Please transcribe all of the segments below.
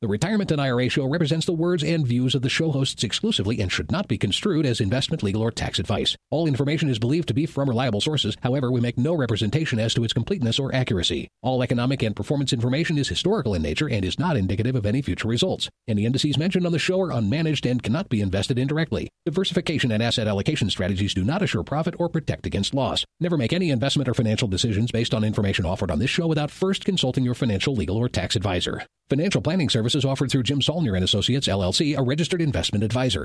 The Retirement and IRA Show represents the words and views of the show hosts exclusively and should not be construed as investment, legal, or tax advice. All information is believed to be from reliable sources. However, we make no representation as to its completeness or accuracy. All economic and performance information is historical in nature and is not indicative of any future results. Any indices mentioned on the show are unmanaged and cannot be invested indirectly. Diversification and asset allocation strategies do not assure profit or protect against loss. Never make any investment or financial decisions based on information offered on this show without first consulting your financial, legal, or tax advisor. Financial planning services offered through Jim Saulnier and Associates, LLC, a registered investment advisor.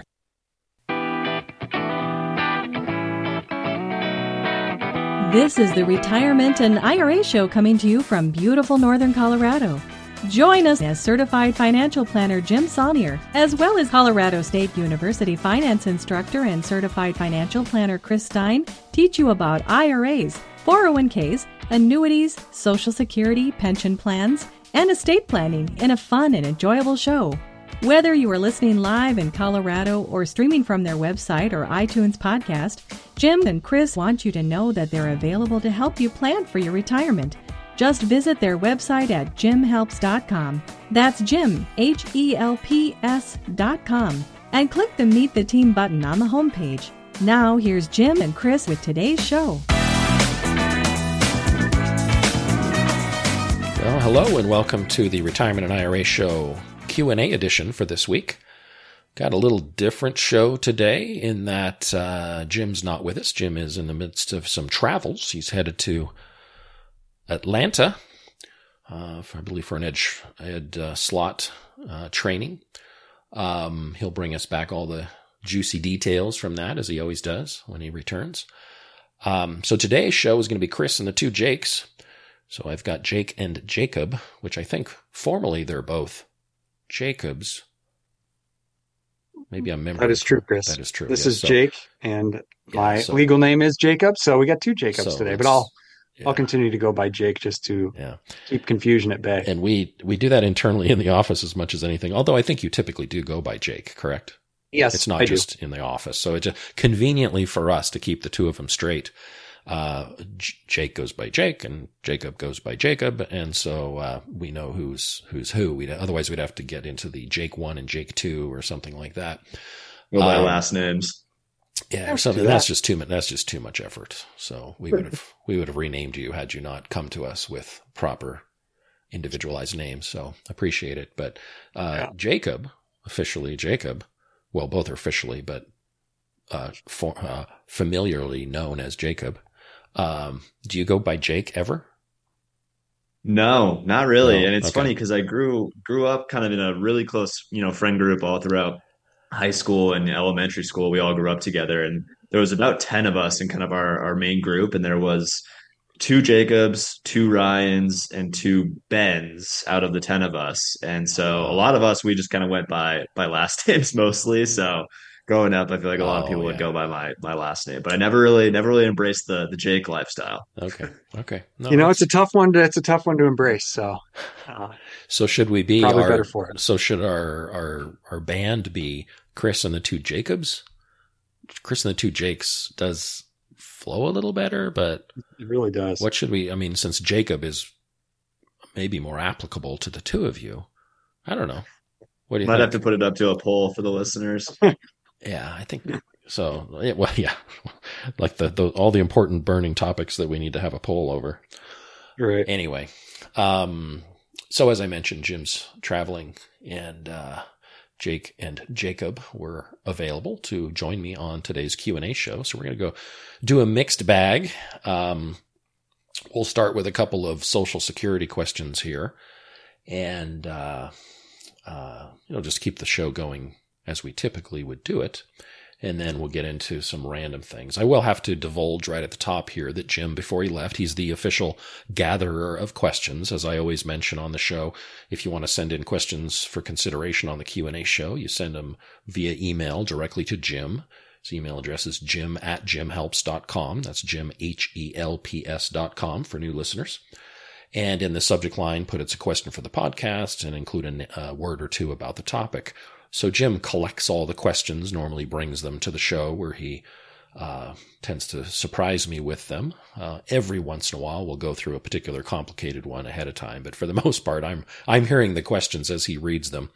This is the Retirement and IRA Show coming to you from beautiful northern Colorado. Join us as certified financial planner Jim Saulnier, as well as Colorado State University finance instructor and certified financial planner Chris Stein, teach you about IRAs, 401ks, annuities, Social Security, pension plans, and estate planning in a fun and enjoyable show. Whether you are listening live in Colorado or streaming from their website or iTunes podcast, Jim and Chris want you to know that they're available to help you plan for your retirement. Just visit their website at jimhelps.com. That's Jim, HELPS.com. And click the Meet the Team button on the homepage. Now, here's Jim and Chris with today's show. Well, hello and welcome to the Retirement and IRA Show Q&A edition for this week. Got a little different show today in that Jim's not with us. Jim is in the midst of some travels. He's headed to Atlanta, I believe for an ed slot training. He'll bring us back all the juicy details from that, as he always does when he returns. So today's show is going to be Chris and the two Jakes. So I've got Jake and Jacob, which I think formally they're both Jacobs. Maybe I'm remembering. That is true, Chris. That is true. This is Jake, and my legal name is Jacob, so we got two Jacobs today. But I'll continue to go by Jake just to keep confusion at bay. And we do that internally in the office as much as anything, although I think you typically do go by Jake, correct? Yes, it's not just in the office. So it's just conveniently for us to keep the two of them straight. Jake goes by Jake and Jacob goes by Jacob. And so, we know who's who. Otherwise we'd have to get into the Jake 1 and Jake 2 or something like that. Well, by last names. Yeah, or something. That's just too much effort. So we would have renamed you had you not come to us with proper individualized names. So appreciate it. But, Jacob, officially Jacob, well, both are officially, but, familiarly known as Jacob. Do you go by Jake ever? No, not really. No? And it's funny because I grew up kind of in a really close, friend group all throughout high school and elementary school. We all grew up together, and there was about 10 of us in kind of our main group. And there was 2 Jacobs, 2 Ryans, and 2 Bens out of the 10 of us. And so a lot of us, we just kind of went by last names mostly. So growing up, I feel like a lot of people would go by my last name, but I never really embraced the Jake lifestyle. Okay. No, it's a tough one to embrace. So, so should we be probably better for it? So should our band be Chris and the two Jacobs? Chris and the two Jakes does flow a little better, but it really does. What should we? I mean, since Jacob is maybe more applicable to the two of you, I don't know. What do you think? Might have to put it up to a poll for the listeners. Yeah, I think so. Well, yeah, like all the important burning topics that we need to have a poll over. Right. Anyway, so as I mentioned, Jim's traveling, and Jake and Jacob were available to join me on today's Q&A show. So we're going to go do a mixed bag. We'll start with a couple of Social Security questions here, and just keep the show going as we typically would do it. And then we'll get into some random things. I will have to divulge right at the top here that Jim, before he left, he's the official gatherer of questions. As I always mention on the show, if you want to send in questions for consideration on the Q&A show, you send them via email directly to Jim. His email address is jim@jimhelps.com. That's Jim, HELPS.com for new listeners. And in the subject line, put it's a question for the podcast and include a word or two about the topic. So Jim collects all the questions, normally brings them to the show where he tends to surprise me with them. Every once in a while, we'll go through a particular complicated one ahead of time, but for the most part, I'm hearing the questions as he reads them.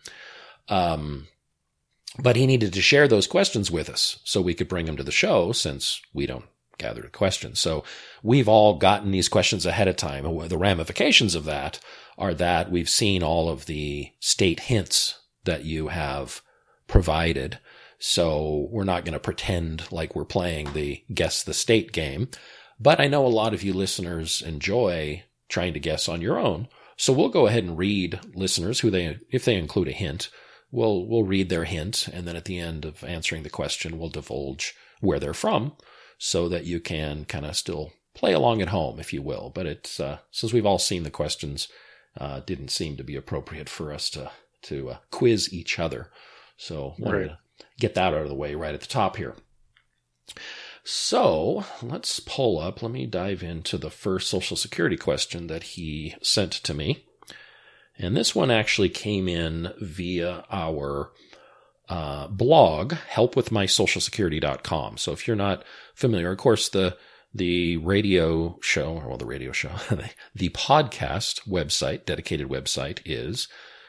But he needed to share those questions with us so we could bring them to the show, since we don't gather the questions. So we've all gotten these questions ahead of time. The ramifications of that are that we've seen all of the state hints that you have provided. So we're not going to pretend like we're playing the guess the state game. But I know a lot of you listeners enjoy trying to guess on your own. So we'll go ahead and read listeners if they include a hint. We'll read their hint, and then at the end of answering the question, we'll divulge where they're from so that you can kind of still play along at home, if you will. But it's since we've all seen the questions, didn't seem to be appropriate for us to quiz each other. So wanted to get that out of the way right at the top here. So let me dive into the first Social Security question that he sent to me. And this one actually came in via our blog, helpwithmysocialsecurity.com. So if you're not familiar, of course, the radio show, the podcast website, dedicated website is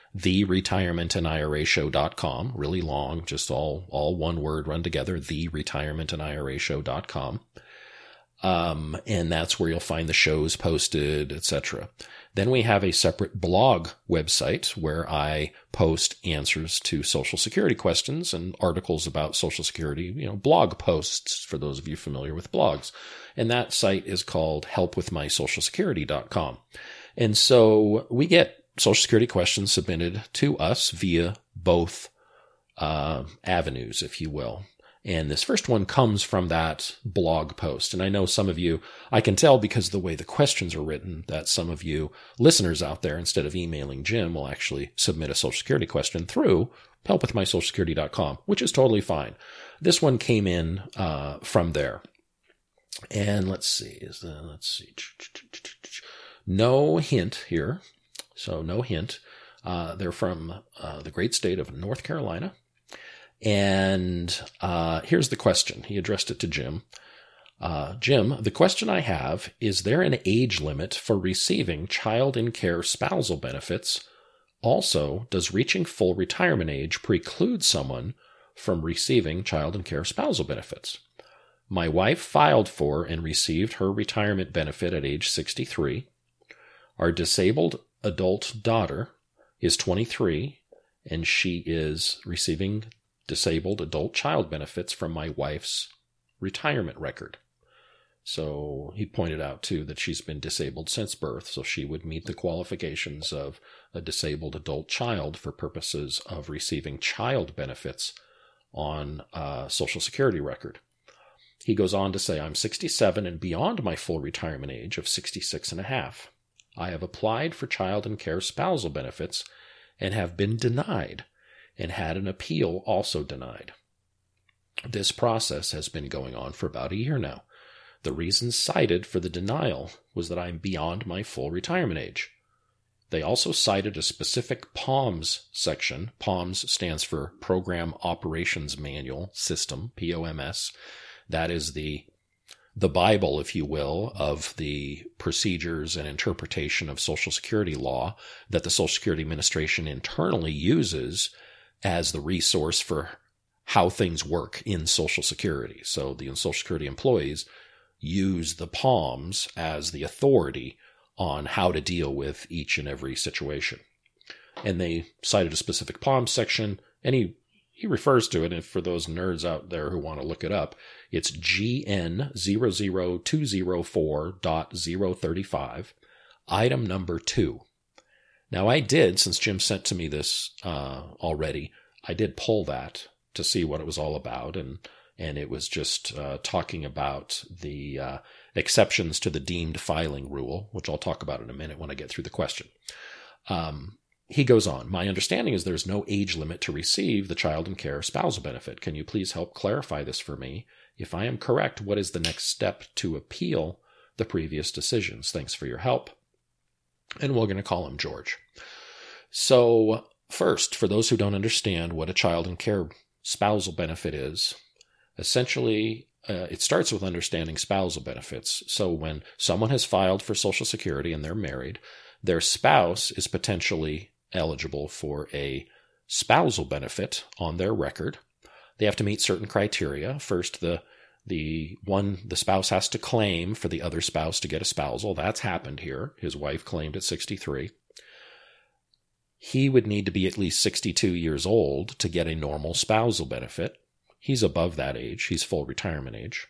theretirementandIRAshow.com. Really long, just all one word run together, theretirementandIRAshow.com. And that's where you'll find the shows posted, etc. Then we have a separate blog website where I post answers to Social Security questions and articles about Social Security, blog posts for those of you familiar with blogs. And that site is called helpwithmysocialsecurity.com. And so we get Social Security questions submitted to us via both avenues, if you will. And this first one comes from that blog post. And I know some of you, I can tell because of the way the questions are written, that some of you listeners out there, instead of emailing Jim, will actually submit a Social Security question through helpwithmysocialsecurity.com, which is totally fine. This one came in from there. And let's see. No hint here. So no hint. They're from the great state of North Carolina. And here's the question. He addressed it to Jim. Jim, the question I have, is there an age limit for receiving child in care spousal benefits? Also, does reaching full retirement age preclude someone from receiving child in care spousal benefits? My wife filed for and received her retirement benefit at age 63. Our disabled adult daughter is 23, and she is receiving disabled adult child benefits from my wife's retirement record. So he pointed out, too, that she's been disabled since birth, so she would meet the qualifications of a disabled adult child for purposes of receiving child benefits on a Social Security record. He goes on to say, I'm 67 and beyond my full retirement age of 66 and a half. I have applied for child and care spousal benefits and have been denied, and had an appeal also denied. This process has been going on for about a year now. The reason cited for the denial was that I'm beyond my full retirement age. They also cited a specific POMS section. POMS stands for Program Operations Manual System, POMS. That is the Bible, if you will, of the procedures and interpretation of Social Security law that the Social Security Administration internally uses as the resource for how things work in Social Security. So the Social Security employees use the POMS as the authority on how to deal with each and every situation. And they cited a specific POMS section, and he refers to it, and for those nerds out there who want to look it up, it's GN00204.035, item number 2. Now I did, since Jim sent to me this already, I did pull that to see what it was all about, and it was just talking about the exceptions to the deemed filing rule, which I'll talk about in a minute when I get through the question. He goes on, my understanding is there's no age limit to receive the child and care spousal benefit. Can you please help clarify this for me? If I am correct, what is the next step to appeal the previous decisions? Thanks for your help. And we're going to call him George. So first, for those who don't understand what a child and care spousal benefit is, essentially it starts with understanding spousal benefits. So when someone has filed for Social Security and they're married, their spouse is potentially eligible for a spousal benefit on their record. They have to meet certain criteria. First, the spouse has to claim for the other spouse to get a spousal. That's happened here. His wife claimed at 63. He would need to be at least 62 years old to get a normal spousal benefit. He's above that age. He's full retirement age.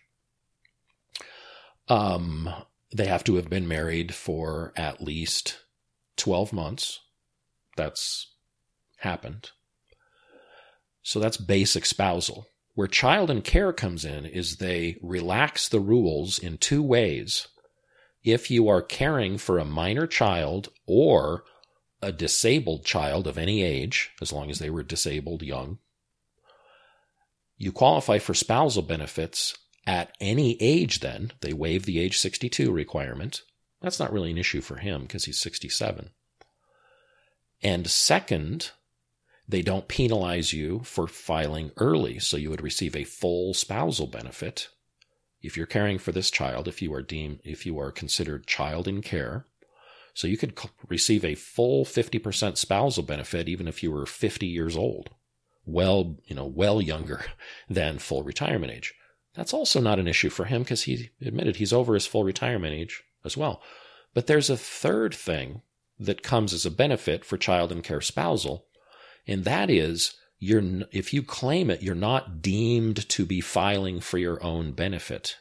They have to have been married for at least 12 months. That's happened. So that's basic spousal. Where child and care comes in is they relax the rules in two ways. If you are caring for a minor child or a disabled child of any age, as long as they were disabled young, you qualify for spousal benefits at any age then. They waive the age 62 requirement. That's not really an issue for him because he's 67. And second, they don't penalize you for filing early, so you would receive a full spousal benefit if you're caring for this child, if you are considered child in care. So you could receive a full 50% spousal benefit even if you were 50 years old, well younger than full retirement age. That's also not an issue for him because he admitted he's over his full retirement age as well. But there's a third thing that comes as a benefit for child and care spousal, and that is if you claim it, you're not deemed to be filing for your own benefit.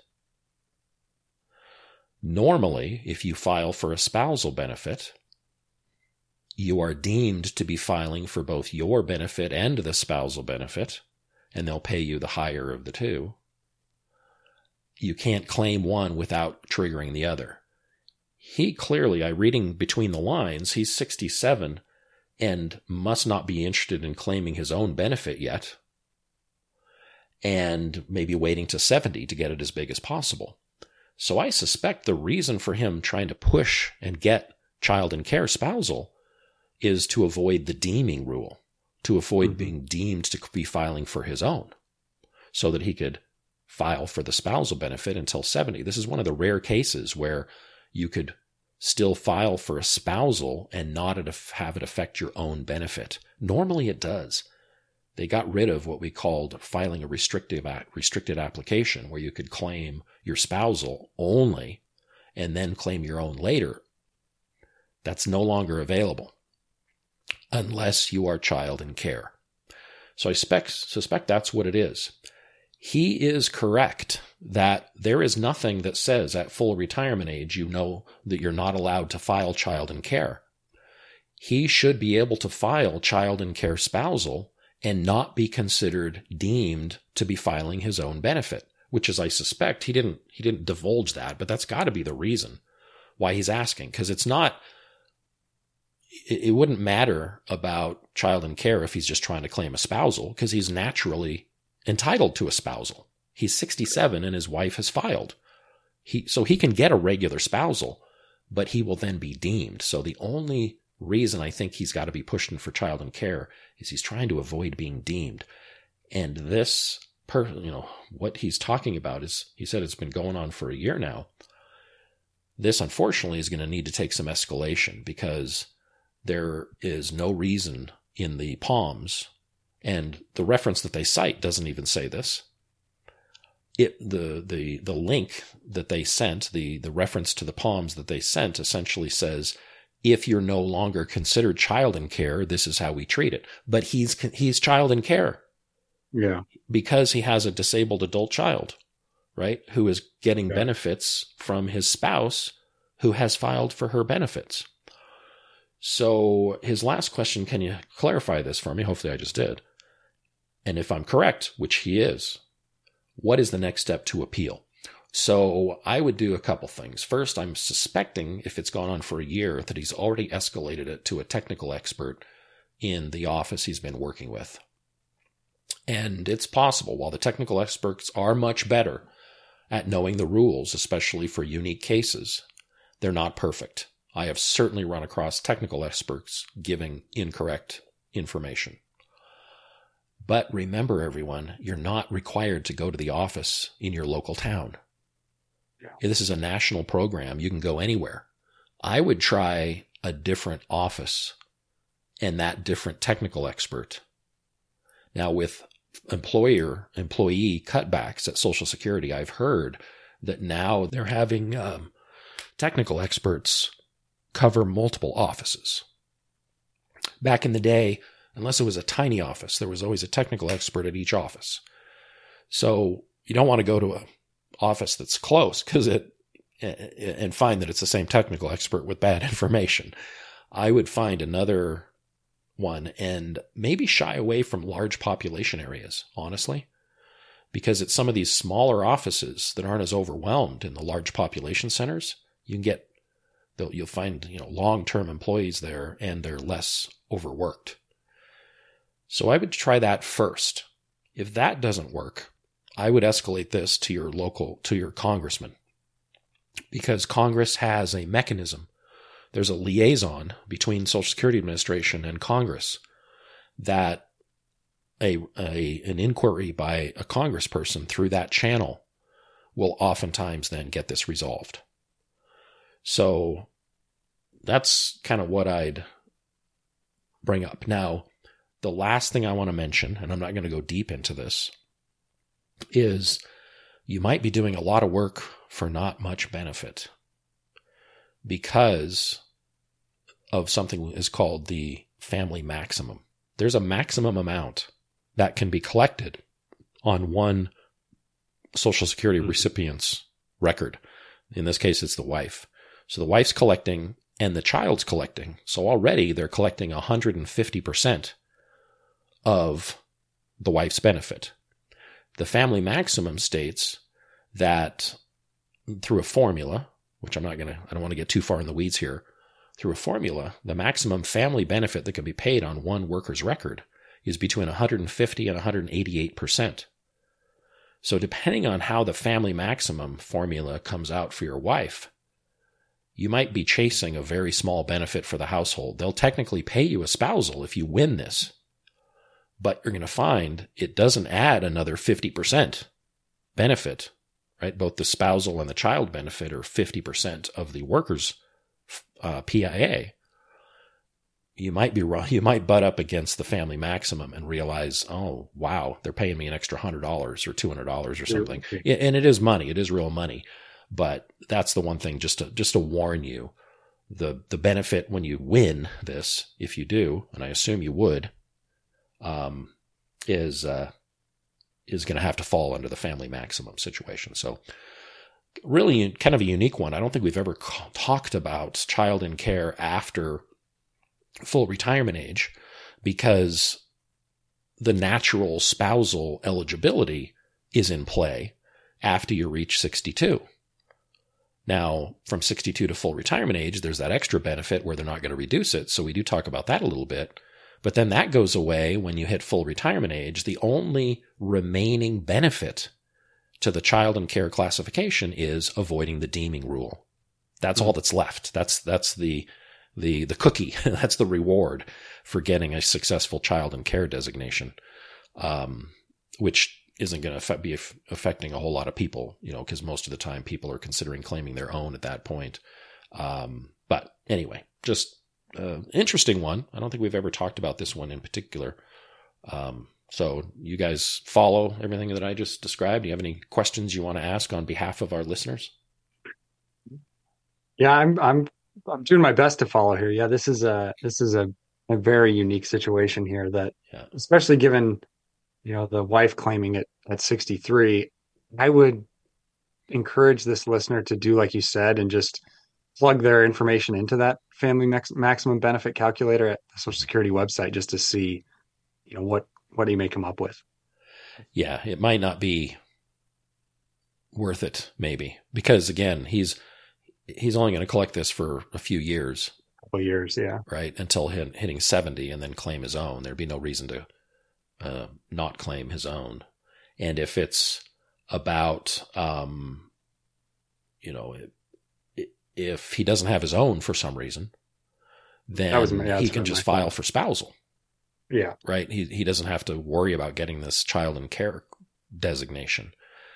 Normally, if you file for a spousal benefit, you are deemed to be filing for both your benefit and the spousal benefit, and they'll pay you the higher of the two. You can't claim one without triggering the other. He clearly, reading between the lines, he's 67 and must not be interested in claiming his own benefit yet, and maybe waiting to 70 to get it as big as possible. So I suspect the reason for him trying to push and get child and care spousal is to avoid the deeming rule, to avoid being deemed to be filing for his own, so that he could file for the spousal benefit until 70. This is one of the rare cases where you could still file for a spousal and not have it affect your own benefit. Normally it does. They got rid of what we called filing a restricted application, where you could claim your spousal only and then claim your own later. That's no longer available unless you are child in care. So I suspect that's what it is. He is correct that there is nothing that says at full retirement age you know that you're not allowed to file child in care. He should be able to file child in care spousal and not be considered deemed to be filing his own benefit, which is, I suspect, he didn't divulge that, but that's got to be the reason why he's asking, because it wouldn't matter about child in care if he's just trying to claim a spousal, because he's naturally entitled to a spousal. He's 67 and his wife has filed. So he can get a regular spousal, but he will then be deemed. So the only reason I think he's got to be pushing for child in care is he's trying to avoid being deemed. And this what he's talking about is, he said it's been going on for a year now. This, unfortunately, is going to need to take some escalation, because there is no reason in the POMs, and the reference that they cite doesn't even say this. The link that they sent, the reference to the POMs that they sent, essentially says, if you're no longer considered child in care, this is how we treat it. But he's child in care. Yeah. Because he has a disabled adult child, right? Who is getting benefits from his spouse who has filed for her benefits. So his last question, can you clarify this for me? Hopefully I just did. And if I'm correct, which he is, what is the next step to appeal? So I would do a couple things. First, I'm suspecting, if it's gone on for a year, that he's already escalated it to a technical expert in the office he's been working with. And it's possible, while the technical experts are much better at knowing the rules, especially for unique cases, they're not perfect. I have certainly run across technical experts giving incorrect information. But remember, everyone, you're not required to go to the office in your local town. Yeah. This is a national program. You can go anywhere. I would try a different office and that different technical expert. Now, with employee cutbacks at Social Security, I've heard that now they're having technical experts cover multiple offices. Back in the day, unless it was a tiny office, there was always a technical expert at each office. So you don't want to go to an office that's close and find that it's the same technical expert with bad information. I would find another one and maybe shy away from large population areas, honestly, because it's some of these smaller offices that aren't as overwhelmed in the large population centers. You'll find, long-term employees there, and they're less overworked. So I would try that first. If that doesn't work, I would escalate this to your congressman, because Congress has a mechanism. There's a liaison between Social Security Administration and Congress that an inquiry by a congressperson through that channel will oftentimes then get this resolved. So that's kind of what I'd bring up. Now, the last thing I want to mention, and I'm not going to go deep into this, is you might be doing a lot of work for not much benefit because of something is called the family maximum. There's a maximum amount that can be collected on one Social Security recipient's record. In this case, it's the wife. So the wife's collecting and the child's collecting. So already they're collecting 150% of the wife's benefit. The family maximum states that through a formula, which I don't want to get too far in the weeds here, through a formula, the maximum family benefit that can be paid on one worker's record is between 150 and 188%. So depending on how the family maximum formula comes out for your wife, you might be chasing a very small benefit for the household. They'll technically pay you a spousal if you win this, but you're going to find it doesn't add another 50% benefit, right? Both the spousal and the child benefit are 50% of the worker's PIA. You might be wrong. You might butt up against the family maximum and realize, oh, wow, they're paying me an extra $100 or $200 or something. And it is money. It is real money. But that's the one thing, just to warn you, the benefit when you win this, if you do, and I assume you would, is going to have to fall under the family maximum situation. So really kind of a unique one. I don't think we've ever talked about child in care after full retirement age, because the natural spousal eligibility is in play after you reach 62. Now, from 62 to full retirement age, there's that extra benefit where they're not going to reduce it. So we do talk about that a little bit. But then that goes away when you hit full retirement age. The only remaining benefit to the child in care classification is avoiding the deeming rule. That's all that's left. That's the cookie. That's the reward for getting a successful child in care designation, which isn't going to be affecting a whole lot of people, because most of the time people are considering claiming their own at that point. But anyway, just interesting one. I don't think we've ever talked about this one in particular. So you guys follow everything that I just described? Do you have any questions you want to ask on behalf of our listeners? Yeah, I'm doing my best to follow here. Yeah, this is a very unique situation here that, especially given, the wife claiming it at 63, I would encourage this listener to do like you said and just plug their information into that family maximum benefit calculator at the Social Security website just to see, what he may come up with. Yeah, it might not be worth it, maybe, because again, he's only going to collect this for a few years. A couple years, yeah. Right, until hitting 70 and then claim his own. There'd be no reason to not claim his own. And if it's about, if he doesn't have his own for some reason, then he can just file for spousal. Yeah. Right. He doesn't have to worry about getting this child in care designation.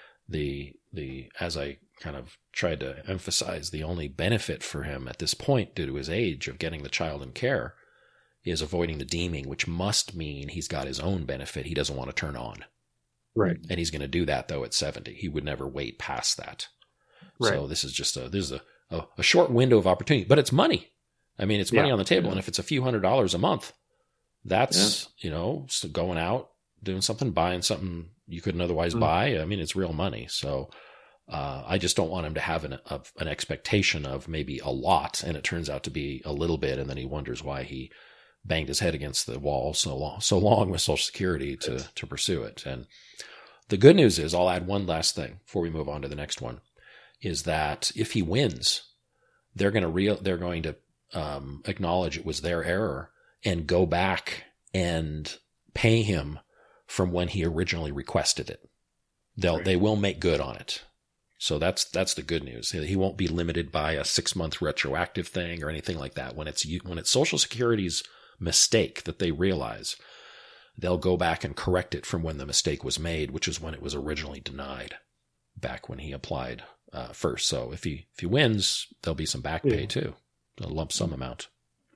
As I kind of tried to emphasize, the only benefit for him at this point, due to his age of getting the child in care, is avoiding the deeming, which must mean he's got his own benefit he doesn't want to turn on. Right. And he's going to do that, though, at 70. He would never wait past that. Right. So this is just a short window of opportunity, but it's money. I mean, it's money on the table. And if it's a few $100s a month, that's, so going out, doing something, buying something you couldn't otherwise buy. I mean, it's real money. So I just don't want him to have an expectation of maybe a lot, and it turns out to be a little bit, and then he wonders why he banged his head against the wall so long with Social Security to pursue it. And the good news is, I'll add one last thing before we move on to the next one, is that if he wins, they're going to acknowledge it was their error and go back and pay him from when he originally requested it. They will make good on it. So that's the good news. He won't be limited by a 6-month retroactive thing or anything like that. When it's Social Security's mistake that they realize, they'll go back and correct it from when the mistake was made, which is when it was originally denied, back when he applied first. So if he wins, there'll be some back pay too, a lump sum amount.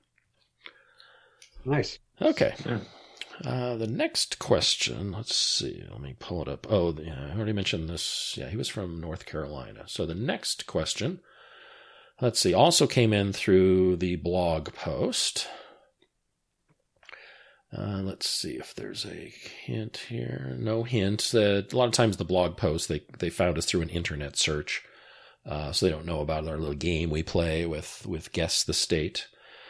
Nice. Okay. Yeah. The next question, let's see. Let me pull it up. Oh, I already mentioned this. Yeah, he was from North Carolina. So the next question, let's see, also came in through the blog post. Let's see if there's a hint here. No hint. A lot of times the blog posts, they found us through an internet search. So they don't know about our little game we play with Guess the State.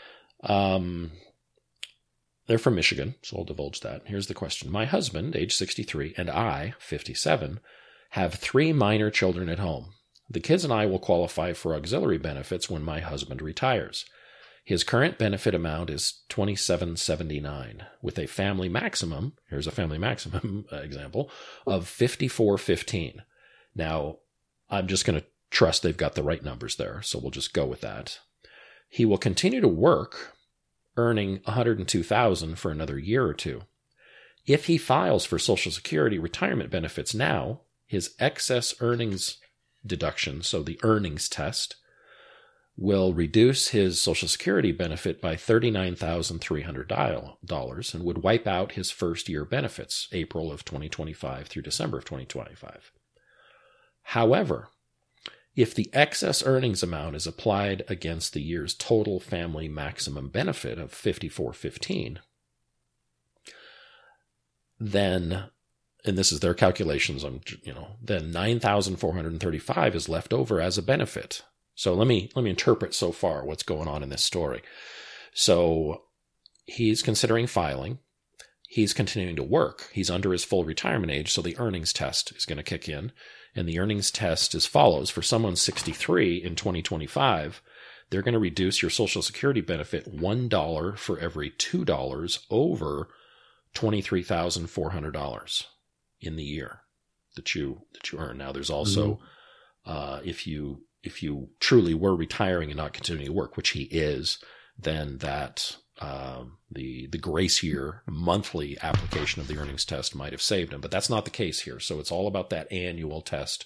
They're from Michigan, so I'll divulge that. Here's the question. My husband, age 63, and I, 57, have 3 minor children at home. The kids and I will qualify for auxiliary benefits when my husband retires. His current benefit amount is $27.79, with a family maximum, here's a family maximum example, of $54.15. Now, I'm just going to trust they've got the right numbers there, so we'll just go with that. He will continue to work, earning $102,000 for another year or two. If he files for Social Security retirement benefits now, his excess earnings deduction, so the earnings test, will reduce his Social Security benefit by $39,300 and would wipe out his first year benefits, April of 2025 through December of 2025. However, if the excess earnings amount is applied against the year's total family maximum benefit of $54.15, then, and this is their calculations, then $9,435 is left over as a benefit. So let me interpret so far what's going on in this story. So he's considering filing. He's continuing to work. He's under his full retirement age, so the earnings test is going to kick in. And the earnings test as follows. For someone 63 in 2025, they're going to reduce your Social Security benefit $1 for every $2 over $23,400 in the year that you earn. Now, there's also, if you truly were retiring and not continuing to work, which he is, then that the grace year monthly application of the earnings test might have saved him, but that's not the case here. So it's all about that annual test,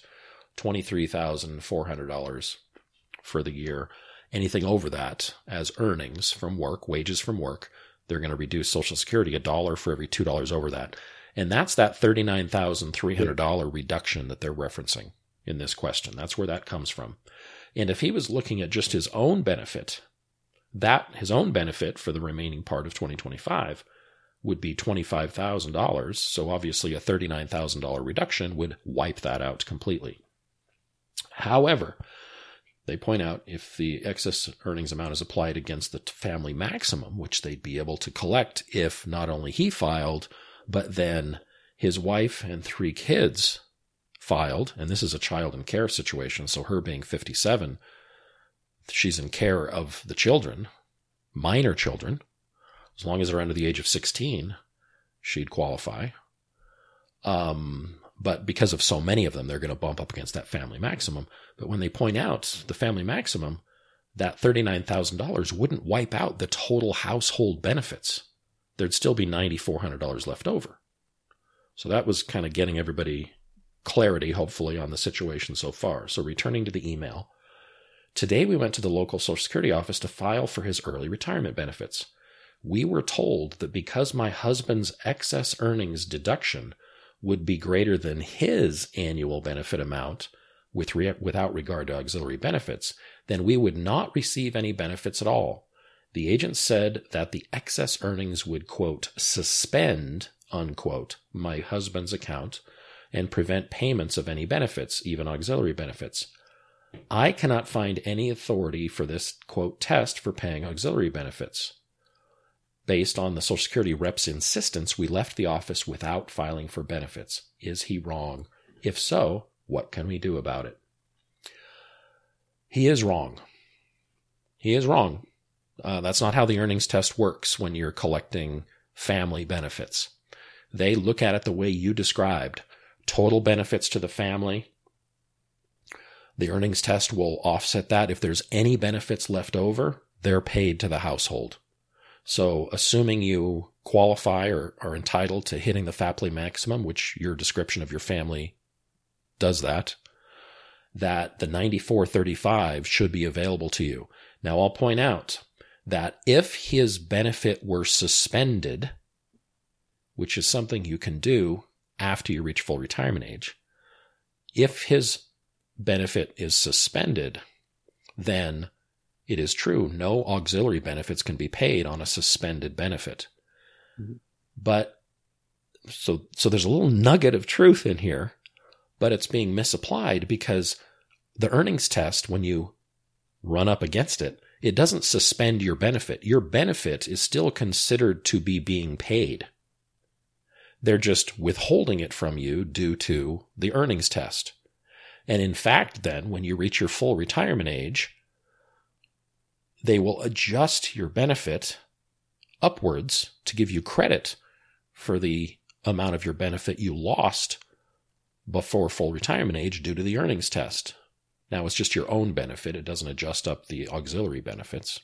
$23,400 for the year. Anything over that as earnings from work, wages from work, they're going to reduce Social Security $1 for every $2 over that. And that's that $39,300 reduction that they're referencing in this question. That's where that comes from. And if he was looking at just his own benefit, his own benefit for the remaining part of 2025 would be $25,000. So obviously a $39,000 reduction would wipe that out completely. However, they point out if the excess earnings amount is applied against the family maximum, which they'd be able to collect if not only he filed, but then his wife and 3 kids filed, and this is a child in care situation, so her being 57, she's in care of the children, minor children. As long as they're under the age of 16, she'd qualify. But because of so many of them, they're going to bump up against that family maximum. But when they point out the family maximum, that $39,000 wouldn't wipe out the total household benefits. there'd still be $9,400 left over. So that was kind of getting everybody clarity, hopefully, on the situation so far. So returning to the email, today we went to the local Social Security office to file for his early retirement benefits. We were told that because my husband's excess earnings deduction would be greater than his annual benefit amount without regard to auxiliary benefits, then we would not receive any benefits at all. The agent said that the excess earnings would, quote, suspend, unquote, my husband's account and prevent payments of any benefits, even auxiliary benefits. I cannot find any authority for this, quote, test for paying auxiliary benefits. Based on the Social Security rep's insistence, we left the office without filing for benefits. Is he wrong? If so, what can we do about it? He is wrong. He is wrong. That's not how the earnings test works when you're collecting family benefits. They look at it the way you described. Total benefits to the family. The earnings test will offset that. If there's any benefits left over, they're paid to the household. So assuming you qualify or are entitled to hitting the FAPLI maximum, which your description of your family does that the $9,435 should be available to you. Now, I'll point out that if his benefit were suspended, which is something you can do after you reach full retirement age, if his benefit is suspended, then it is true, no auxiliary benefits can be paid on a suspended benefit. Mm-hmm. But so there's a little nugget of truth in here, but it's being misapplied because the earnings test, when you run up against it, it doesn't suspend your benefit. Your benefit is still considered to be being paid. They're just withholding it from you due to the earnings test. And in fact, then, when you reach your full retirement age, they will adjust your benefit upwards to give you credit for the amount of your benefit you lost before full retirement age due to the earnings test. Now, it's just your own benefit. It doesn't adjust up the auxiliary benefits.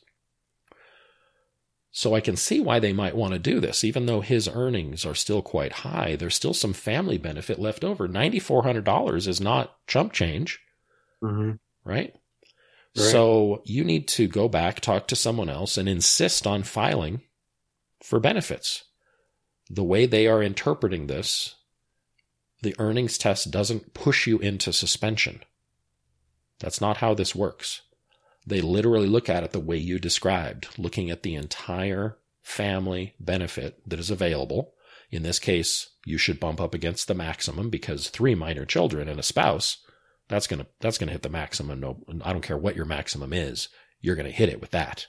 So I can see why they might want to do this. Even though his earnings are still quite high, there's still some family benefit left over. $9,400 is not chump change, mm-hmm. right? So you need to go back, talk to someone else, and insist on filing for benefits. The way they are interpreting this, the earnings test doesn't push you into suspension. That's not how this works. They literally look at it the way you described, looking at the entire family benefit that is available. In this case, you should bump up against the maximum because 3 minor children and a spouse, that's gonna hit the maximum. No, I don't care what your maximum is, you're gonna hit it with that.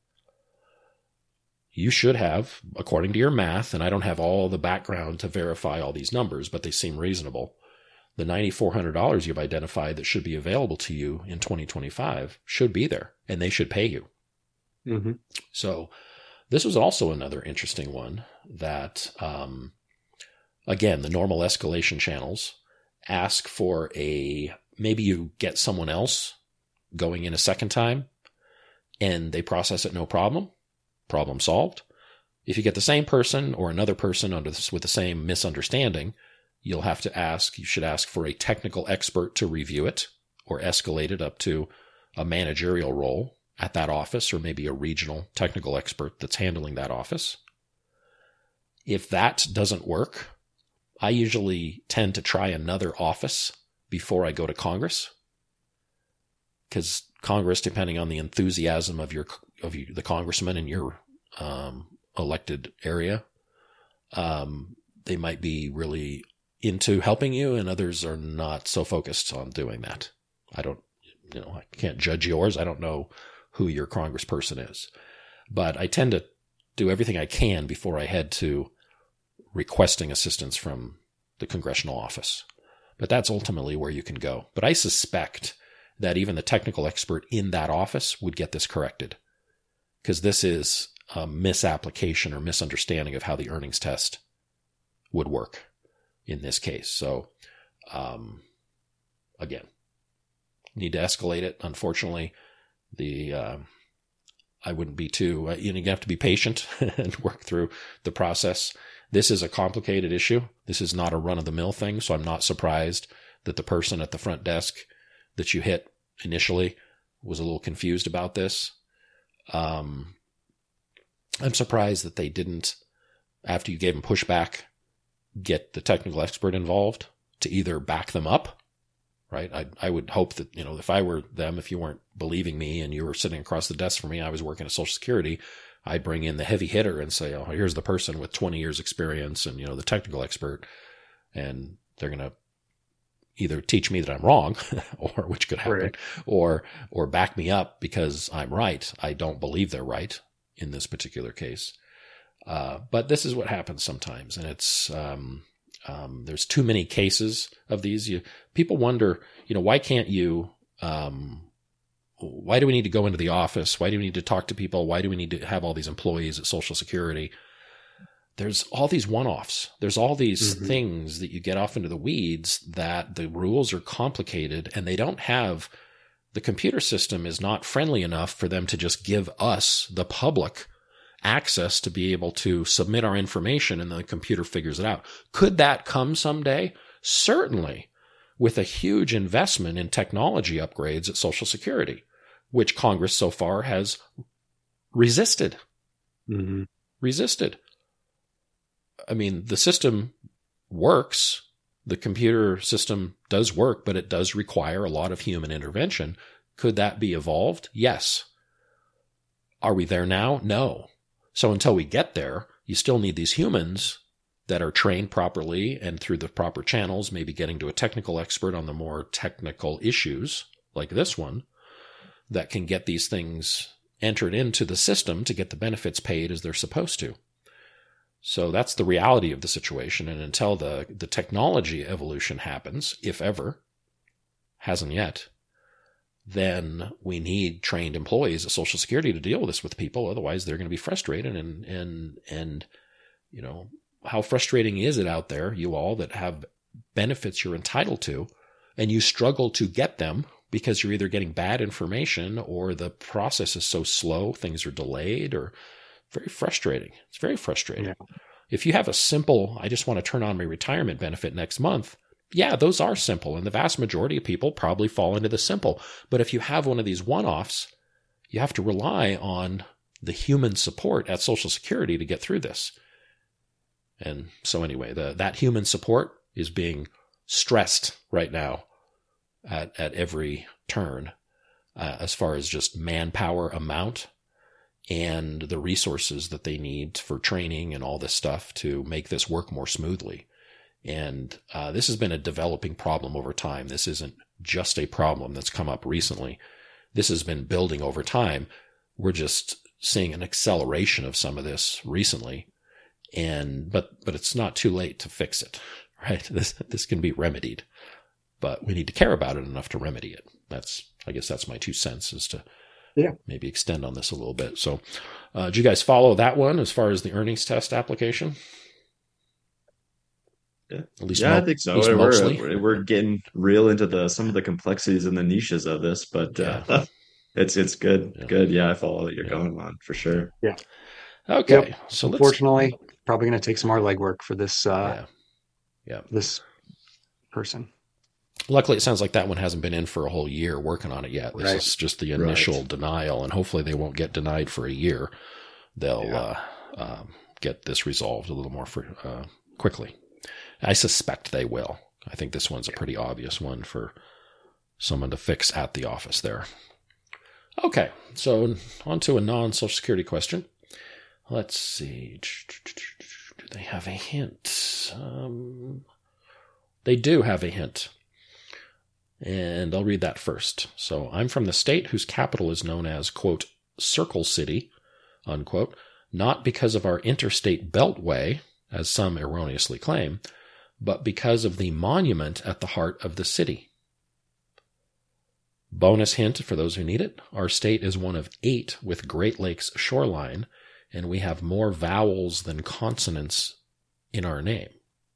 You should have, according to your math, and I don't have all the background to verify all these numbers, but they seem reasonable. The $9,400 you've identified that should be available to you in 2025 should be there, and they should pay you. Mm-hmm. So this was also another interesting one that, again, the normal escalation channels ask for maybe you get someone else going in a second time, and they process it no problem. Problem solved. If you get the same person or another person with the same misunderstanding, you should ask for a technical expert to review it or escalate it up to a managerial role at that office or maybe a regional technical expert that's handling that office. If that doesn't work, I usually tend to try another office before I go to Congress, because Congress, depending on the enthusiasm of the congressman in your elected area, they might be really into helping you, and others are not so focused on doing that. I can't judge yours. I don't know who your congressperson is, but I tend to do everything I can before I head to requesting assistance from the congressional office. But that's ultimately where you can go. But I suspect that even the technical expert in that office would get this corrected, because this is a misapplication or misunderstanding of how the earnings test would work in this case. So, again, need to escalate it. Unfortunately, I wouldn't be too, you have to be patient and work through the process. This is a complicated issue. This is not a run-of-the-mill thing, so I'm not surprised that the person at the front desk that you hit initially was a little confused about this. I'm surprised that they didn't, after you gave them pushback, get the technical expert involved to either back them up, right? I would hope that, if I were them, if you weren't believing me and you were sitting across the desk from me, I was working at Social Security, I'd bring in the heavy hitter and say, oh, here's the person with 20 years experience and, the technical expert, and they're going to either teach me that I'm wrong, or which could happen, right, or back me up because I'm right. I don't believe they're right in this particular case. But this is what happens sometimes. And it's, there's too many cases of these. People wonder, why can't you, why do we need to go into the office? Why do we need to talk to people? Why do we need to have all these employees at Social Security? There's all these one-offs. There's all these things that you get off into the weeds that the rules are complicated and they don't have, the computer system is not friendly enough for them to just give us, the public, access to be able to submit our information and the computer figures it out. Could that come someday? Certainly, with a huge investment in technology upgrades at Social Security, which Congress so far has resisted. Resisted. I mean, the system works. The computer system does work, but it does require a lot of human intervention. Could that be evolved? Yes. Are we there now? No. So until we get there, you still need these humans that are trained properly and through the proper channels, maybe getting to a technical expert on the more technical issues like this one, that can get these things entered into the system to get the benefits paid as they're supposed to. So that's the reality of the situation. And until the technology evolution happens, if ever, hasn't yet, then we need trained employees at Social Security to deal with this with people. Otherwise, they're going to be frustrated. And how frustrating is it out there, you all that have benefits you're entitled to, and you struggle to get them because you're either getting bad information or the process is so slow, things are delayed, or very frustrating. It's very frustrating. Yeah. If you have a simple, I just want to turn on my retirement benefit next month, yeah, those are simple. And the vast majority of people probably fall into the simple. But if you have one of these one-offs, you have to rely on the human support at Social Security to get through this. And so anyway, that human support is being stressed right now at every turn, as far as just manpower amount and the resources that they need for training and all this stuff to make this work more smoothly. And this has been a developing problem over time. This isn't just a problem that's come up recently. This has been building over time. We're just seeing an acceleration of some of this recently. But it's not too late to fix it, right? This can be remedied, but we need to care about it enough to remedy it. I guess that's my 2 cents, is to maybe extend on this a little bit. So, did you guys follow that one as far as the earnings test application? At least I think so. We're getting real into some of the complexities and the niches of this, but it's good. Yeah. Good. Yeah, I follow what you're going on for sure. Yeah. Okay. Yep. So unfortunately, probably going to take some more legwork for this. This person. Luckily, it sounds like that one hasn't been in for a whole year working on it yet. This is just the initial denial, and hopefully they won't get denied for a year. They'll get this resolved a little more quickly. I suspect they will. I think this one's a pretty obvious one for someone to fix at the office there. Okay, so on to a non-Social Security question. Let's see. Do they have a hint? They do have a hint. And I'll read that first. So, I'm from the state whose capital is known as, quote, Circle City, unquote, not because of our interstate beltway, as some erroneously claim, but because of the monument at the heart of the city. Bonus hint for those who need it, our state is one of 8 with Great Lakes shoreline, and we have more vowels than consonants in our name.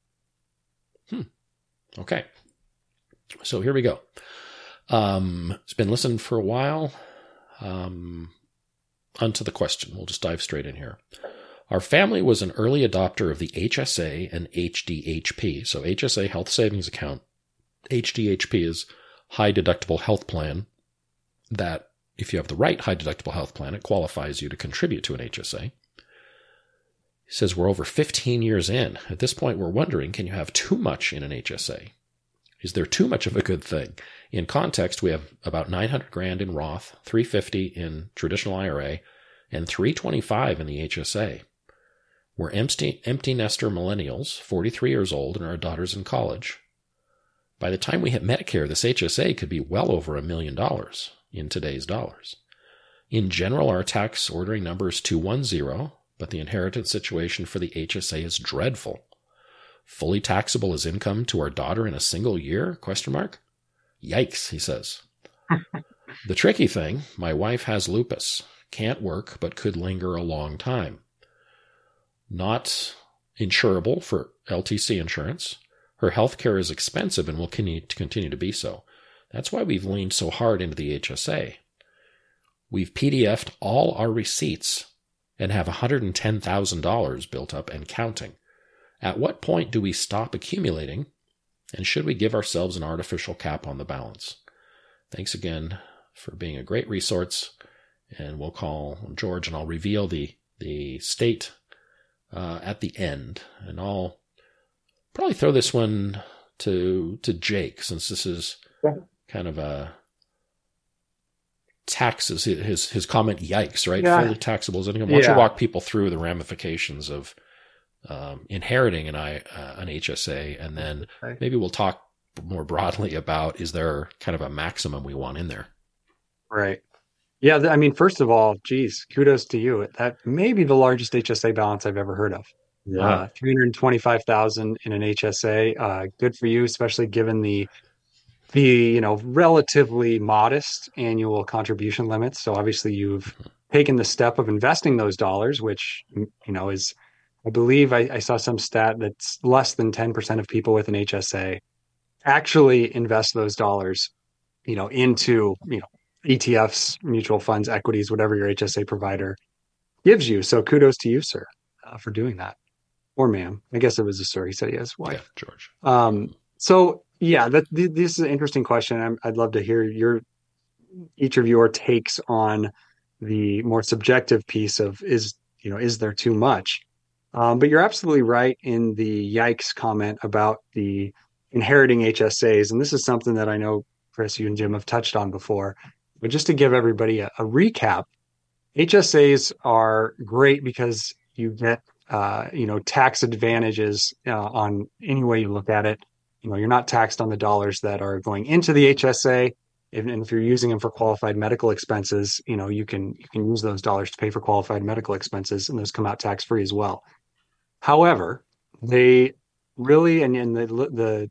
Okay. So here we go. It's been listened for a while. onto the question. We'll just dive straight in here. Our family was an early adopter of the HSA and HDHP. So HSA, Health Savings Account. HDHP is High Deductible Health Plan that if you have the right high deductible health plan, it qualifies you to contribute to an HSA. He says we're over 15 years in. At this point, we're wondering, can you have too much in an HSA? Is there too much of a good thing? In context, we have about $900,000 in Roth, $350,000 in traditional IRA, and $325,000 in the HSA. We're empty nester millennials, 43 years old, and our daughter's in college. By the time we hit Medicare, this HSA could be well over $1 million in today's dollars. In general, our tax ordering number is 210, but the inheritance situation for the HSA is dreadful. Fully taxable as income to our daughter in a single year? ? Yikes, he says. The tricky thing, my wife has lupus. Can't work, but could linger a long time. Not insurable for LTC insurance. Her health care is expensive and will continue to be so. That's why we've leaned so hard into the HSA. We've PDF'd all our receipts and have $110,000 built up and counting. At what point do we stop accumulating, and should we give ourselves an artificial cap on the balance? Thanks again for being a great resource, and we'll call George and I'll reveal the state at the end, and I'll probably throw this one to Jake, since this is kind of a taxes, his comment, yikes, right? Yeah. Fully taxable as income. Why don't you walk people through the ramifications of inheriting an HSA, and then maybe we'll talk more broadly about, is there kind of a maximum we want in there? Right. Yeah. I mean, first of all, geez, kudos to you. That may be the largest HSA balance I've ever heard of. Yeah. 325,000 in an HSA. Good for you, especially given the relatively modest annual contribution limits. So obviously you've taken the step of investing those dollars, which, is, I believe I saw some stat that's less than 10% of people with an HSA actually invest those dollars, into, ETFs, mutual funds, equities, whatever your HSA provider gives you. So kudos to you, sir, for doing that. Or ma'am. I guess it was a sir. He said he has a wife. Yeah, George. So yeah, this is an interesting question. I'd love to hear each of your takes on the more subjective piece of is there too much? But you're absolutely right in the yikes comment about the inheriting HSAs. And this is something that I know, Chris, you and Jim have touched on before. But just to give everybody a recap, HSAs are great because you get tax advantages on any way you look at it. You're not taxed on the dollars that are going into the HSA. And if you're using them for qualified medical expenses, you can use those dollars to pay for qualified medical expenses, and those come out tax-free as well. However, they really, and the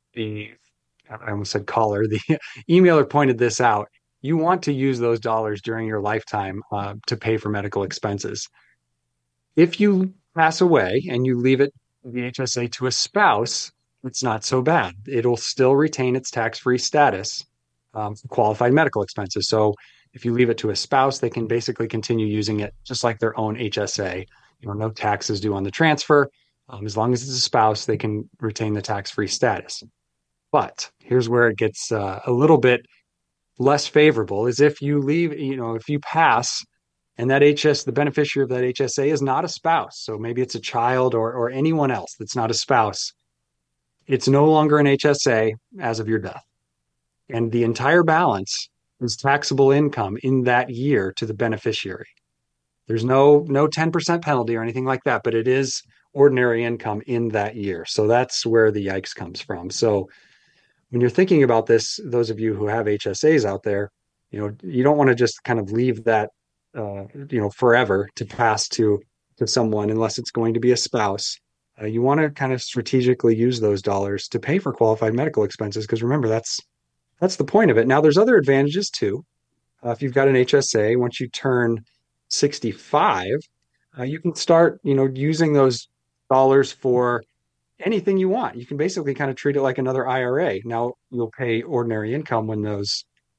I almost said caller, the emailer pointed this out. You want to use those dollars during your lifetime to pay for medical expenses. If you pass away and you leave the HSA to a spouse, it's not so bad. It'll still retain its tax-free status for qualified medical expenses. So if you leave it to a spouse, they can basically continue using it just like their own HSA. No taxes due on the transfer. As long as it's a spouse, they can retain the tax-free status. But here's where it gets a little bit less favorable, is if you leave, if you pass and the beneficiary of that HSA is not a spouse. So maybe it's a child or anyone else that's not a spouse. It's no longer an HSA as of your death. And the entire balance is taxable income in that year to the beneficiary. There's no 10% penalty or anything like that, but it is ordinary income in that year. So that's where the yikes comes from. So when you're thinking about this, those of you who have HSAs out there, you don't want to just kind of leave that, forever to pass to someone unless it's going to be a spouse. You want to kind of strategically use those dollars to pay for qualified medical expenses, because remember, that's the point of it. Now, there's other advantages too. If you've got an HSA, once you turn 65, you can start, using those dollars for anything you want. You can basically kind of treat it like another IRA. Now, you'll pay ordinary income when those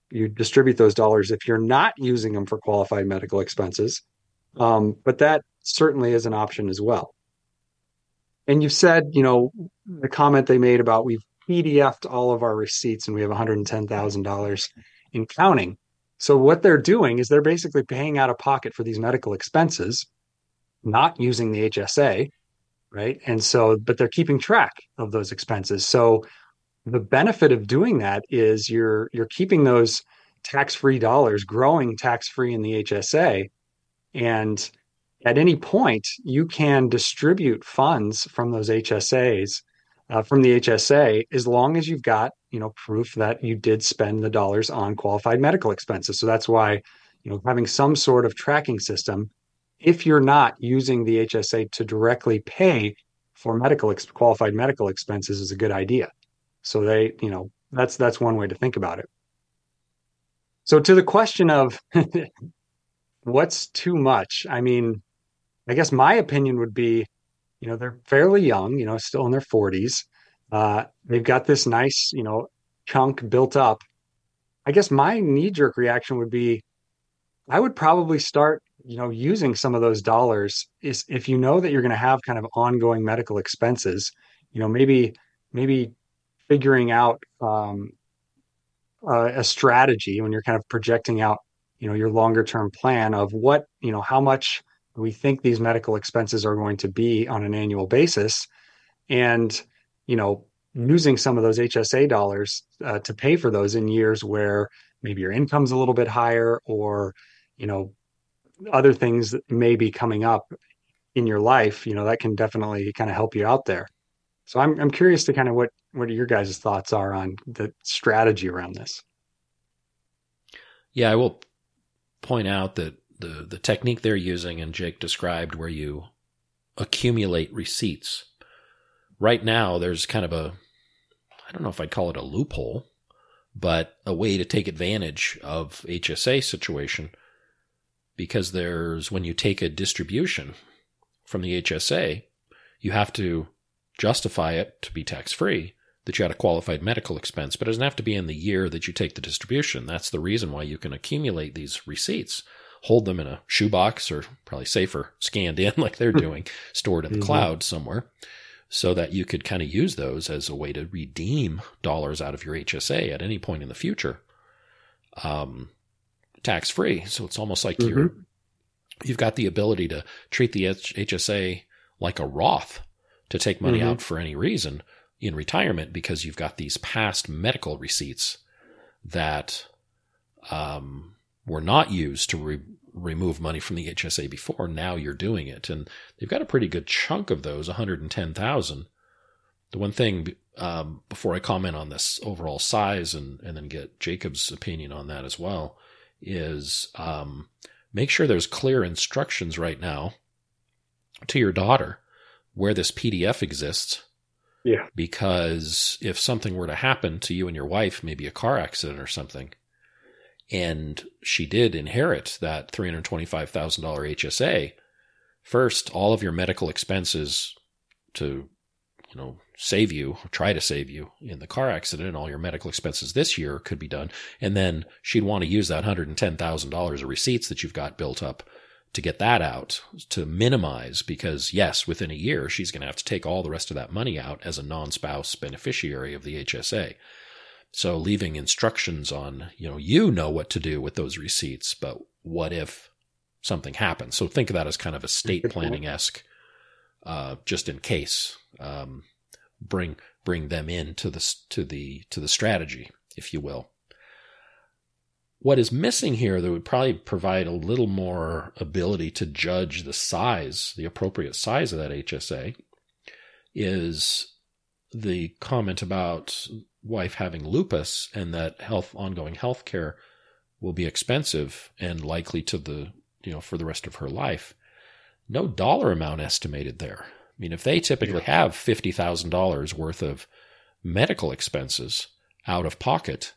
you distribute those dollars if you're not using them for qualified medical expenses. But that certainly is an option as well. And you said, the comment they made about we've PDF'd all of our receipts and we have $110,000 in counting. So what they're doing is they're basically paying out of pocket for these medical expenses, not using the HSA, right? And so, but they're keeping track of those expenses. So the benefit of doing that is you're keeping those tax-free dollars growing tax-free in the HSA. And at any point, you can distribute funds from those HSAs, from the HSA, as long as you've got, proof that you did spend the dollars on qualified medical expenses. So that's why, having some sort of tracking system, if you're not using the HSA to directly pay for qualified medical expenses, is a good idea. So that's one way to think about it. So to the question of what's too much, I mean, I guess my opinion would be, they're fairly young, still in their 40s. They've got this nice, chunk built up. I guess my knee-jerk reaction would be, I would probably start, using some of those dollars is if you know that you're going to have kind of ongoing medical expenses, maybe figuring out a strategy when you're kind of projecting out, your longer term plan of what, how much we think these medical expenses are going to be on an annual basis, and using some of those HSA dollars to pay for those in years where maybe your income's a little bit higher, or other things that may be coming up in your life, that can definitely kind of help you out there. So I'm curious to kind of what your guys' thoughts are on the strategy around this. Yeah, I will point out that the technique they're using, and Jake described, where you accumulate receipts. Right now, there's kind of I don't know if I'd call it a loophole, but a way to take advantage of HSA situation, because when you take a distribution from the HSA, you have to justify it to be tax-free, that you had a qualified medical expense, but it doesn't have to be in the year that you take the distribution. That's the reason why you can accumulate these receipts, hold them in a shoebox, or probably safer, scanned in like they're doing, stored in the cloud somewhere, so that you could kind of use those as a way to redeem dollars out of your HSA at any point in the future, tax-free. So it's almost like you've got the ability to treat the HSA like a Roth, to take money out for any reason in retirement, because you've got these past medical receipts that were not used to remove money from the HSA before. Now you're doing it. And they've got a pretty good chunk of those, 110,000. The one thing, before I comment on this overall size and then get Jacob's opinion on that as well, is make sure there's clear instructions right now to your daughter where this PDF exists. Yeah. Because if something were to happen to you and your wife, maybe a car accident or something, and she did inherit that $325,000 HSA, first, all of your medical expenses to, save you, or try to save you in the car accident, and all your medical expenses this year could be done. And then she'd want to use that $110,000 of receipts that you've got built up to get that out, to minimize, because yes, within a year, she's going to have to take all the rest of that money out as a non-spouse beneficiary of the HSA. So leaving instructions on, you know what to do with those receipts, but what if something happens? So think of that as kind of a estate planning-esque, just in case, bring them into the strategy, if you will. What is missing here that would probably provide a little more ability to judge the appropriate size of that HSA, is the comment about wife having lupus and that ongoing health care will be expensive and likely for the rest of her life. No dollar amount estimated there. I mean, if they typically have $50,000 worth of medical expenses out of pocket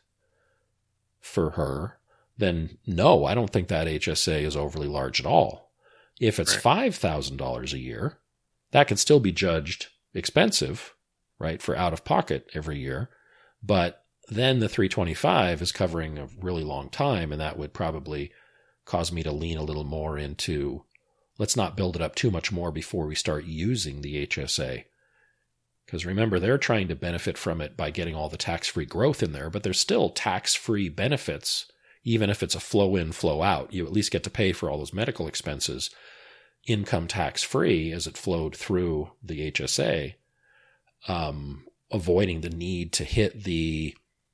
for her, then no, I don't think that HSA is overly large at all. If it's $5,000 a year, that could still be judged expensive, right, for out of pocket every year. But then the 325 is covering a really long time, and that would probably cause me to lean a little more into, let's not build it up too much more before we start using the HSA. Because remember, they're trying to benefit from it by getting all the tax-free growth in there, but there's still tax-free benefits, even if it's a flow in, flow out. You at least get to pay for all those medical expenses income tax-free as it flowed through the HSA, avoiding the need to hit the,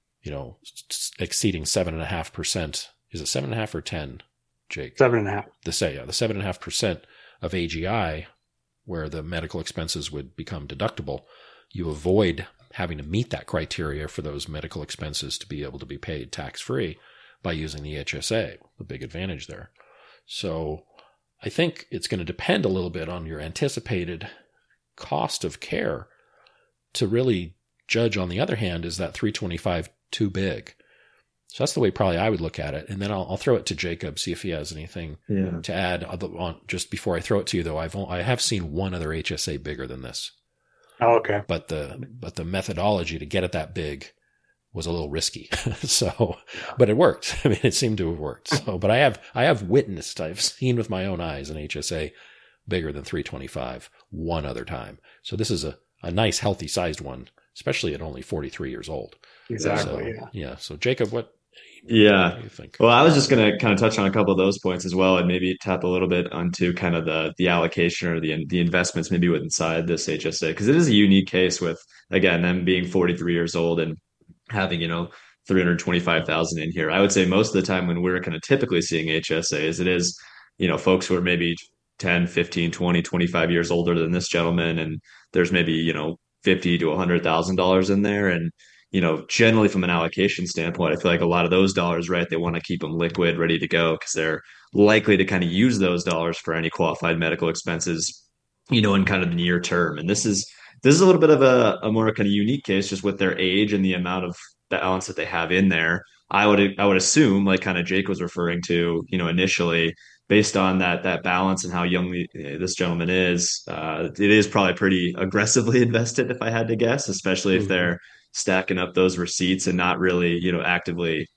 exceeding 7.5%. Is it 7.5 or 10, Jake? 7.5. The 7.5% of AGI, where the medical expenses would become deductible. You avoid having to meet that criteria for those medical expenses to be able to be paid tax-free by using the HSA. The big advantage there. So I think it's going to depend a little bit on your anticipated cost of care to really judge. On the other hand, is that 325 too big? So that's the way probably I would look at it. And then I'll throw it to Jacob, see if he has anything to add. Just before I throw it to you, though, I have seen one other HSA bigger than this. Oh, okay. But the methodology to get it that big was a little risky. But it worked. I mean, it seemed to have worked. But I've seen with my own eyes an HSA bigger than 325 one other time. So this is a nice, healthy sized one, especially at only 43 years old. Exactly. So Jacob, what do you think? Well, I was just going to kind of touch on a couple of those points as well, and maybe tap a little bit onto kind of the allocation or the investments maybe with inside this HSA, because it is a unique case with, again, them being 43 years old and having, 325,000 in here. I would say most of the time when we're kind of typically seeing HSAs, it is, folks who are maybe 10, 15, 20, 25 years older than this gentleman. And there's maybe, $50,000 to $100,000 in there. And, generally from an allocation standpoint, I feel like a lot of those dollars, right, they want to keep them liquid, ready to go, because they're likely to kind of use those dollars for any qualified medical expenses, in kind of the near term. And this is a little bit of a more kind of unique case, just with their age and the amount of balance that they have in there. I would assume, like kind of Jake was referring to, initially, based on that balance and how young this gentleman is, it is probably pretty aggressively invested, if I had to guess, especially if they're stacking up those receipts and not really, actively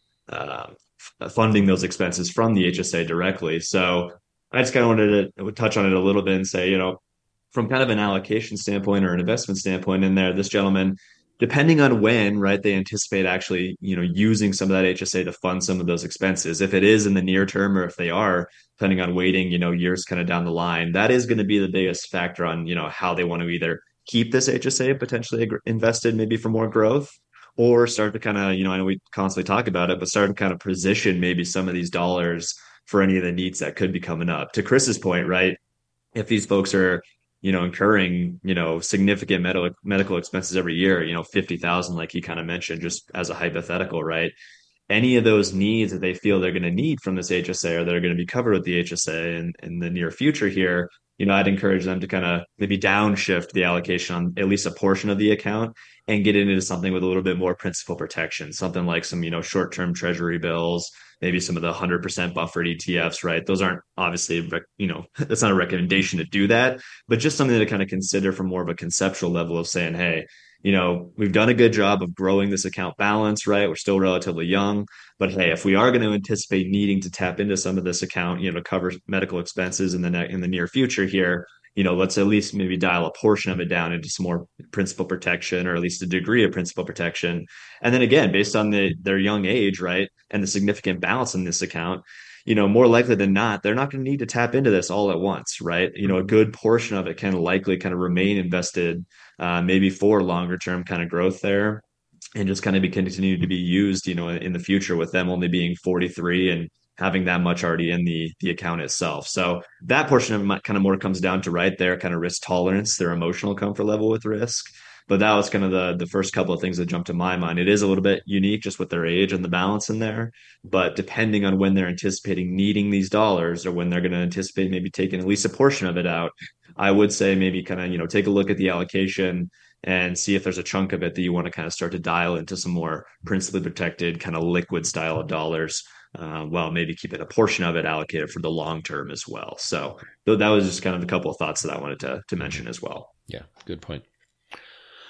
funding those expenses from the HSA directly. So I just kind of wanted to touch on it a little bit and say, from kind of an allocation standpoint or an investment standpoint in there, this gentleman, depending on when, right, they anticipate actually, using some of that HSA to fund some of those expenses. If it is in the near term, or if they are planning on waiting, years kind of down the line, that is going to be the biggest factor on, how they want to either keep this HSA potentially invested maybe for more growth, or start to kind of, I know we constantly talk about it, but start to kind of position maybe some of these dollars for any of the needs that could be coming up. To Chris's point, right, if these folks are, incurring, significant medical expenses every year, 50,000, like he kind of mentioned, just as a hypothetical, right? Any of those needs that they feel they're going to need from this HSA, or that are going to be covered with the HSA in the near future here, I'd encourage them to kind of maybe downshift the allocation on at least a portion of the account and get into something with a little bit more principal protection, something like some, short-term treasury bills, maybe some of the 100% buffered ETFs, right? Those aren't obviously, that's not a recommendation to do that, but just something to kind of consider from more of a conceptual level of saying, hey, we've done a good job of growing this account balance, right? We're still relatively young, but hey, if we are going to anticipate needing to tap into some of this account, to cover medical expenses in the near future here, let's at least maybe dial a portion of it down into some more principal protection, or at least a degree of principal protection. And then again, based on their young age, right, and the significant balance in this account, more likely than not, they're not going to need to tap into this all at once, right? A good portion of it can likely kind of remain invested, maybe for longer term kind of growth there, and just kind of continue to be used, in the future, with them only being 43 and having that much already in the account itself. So that portion of it kind of more comes down to, right, their kind of risk tolerance, their emotional comfort level with risk. But that was kind of the first couple of things that jumped to my mind. It is a little bit unique just with their age and the balance in there. But depending on when they're anticipating needing these dollars, or when they're going to anticipate maybe taking at least a portion of it out, I would say maybe kind of, take a look at the allocation and see if there's a chunk of it that you want to kind of start to dial into some more principally protected kind of liquid style of dollars. Well, maybe keeping a portion of it allocated for the long term as well. So that was just kind of a couple of thoughts that I wanted to mention as well. Yeah, good point.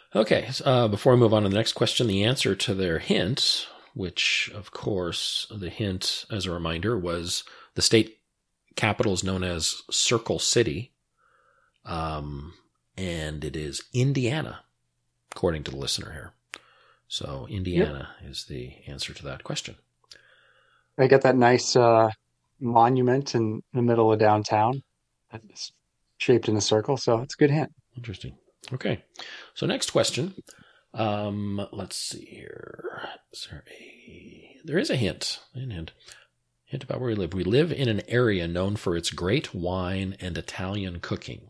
Okay. Before I move on to the next question, the answer to their hint, which, of course, the hint, as a reminder, was the state capital is known as Circle City, and it is Indiana, according to the listener here. So Indiana is the answer to that question. I get that nice monument in the middle of downtown. It's shaped in a circle, so it's a good hint. Interesting. Okay. So next question. Let's see here. There is a hint. Hint about where we live. We live in an area known for its great wine and Italian cooking.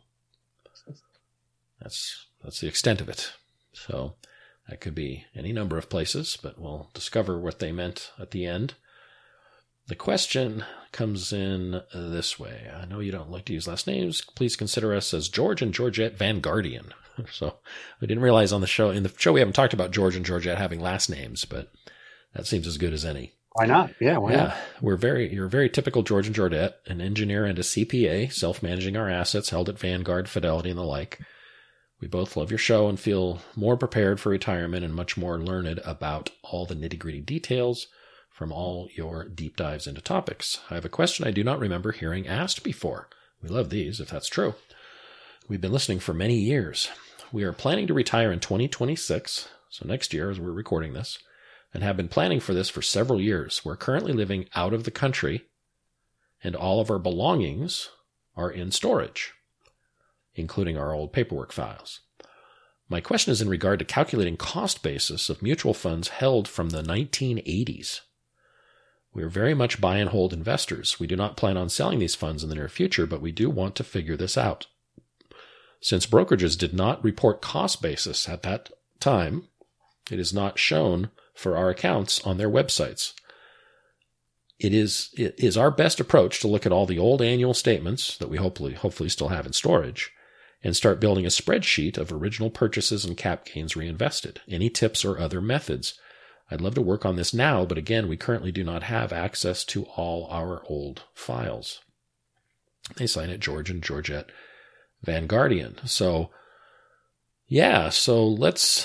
That's the extent of it. So that could be any number of places, but we'll discover what they meant at the end. The question comes in this way. I know you don't like to use last names. Please consider us as George and Georgette Van Guardian. So I didn't realize in the show we haven't talked about George and Georgette having last names, but that seems as good as any. Why not? Yeah, why not? You're very typical George and Georgette, an engineer and a CPA, self-managing our assets held at Vanguard, Fidelity, and the like. We both love your show and feel more prepared for retirement and much more learned about all the nitty-gritty details from all your deep dives into topics. I have a question I do not remember hearing asked before. We love these, if that's true. We've been listening for many years. We are planning to retire in 2026, so next year as we're recording this, and have been planning for this for several years. We're currently living out of the country, and all of our belongings are in storage, including our old paperwork files. My question is in regard to calculating cost basis of mutual funds held from the 1980s. We are very much buy and hold investors. We do not plan on selling these funds in the near future, but we do want to figure this out. Since brokerages did not report cost basis at that time, it is not shown for our accounts on their websites. It is our best approach to look at all the old annual statements that we hopefully still have in storage and start building a spreadsheet of original purchases and cap gains reinvested. Any tips or other methods? I'd love to work on this now, but again, we currently do not have access to all our old files. They sign it George and Georgette Van Guardian. So let's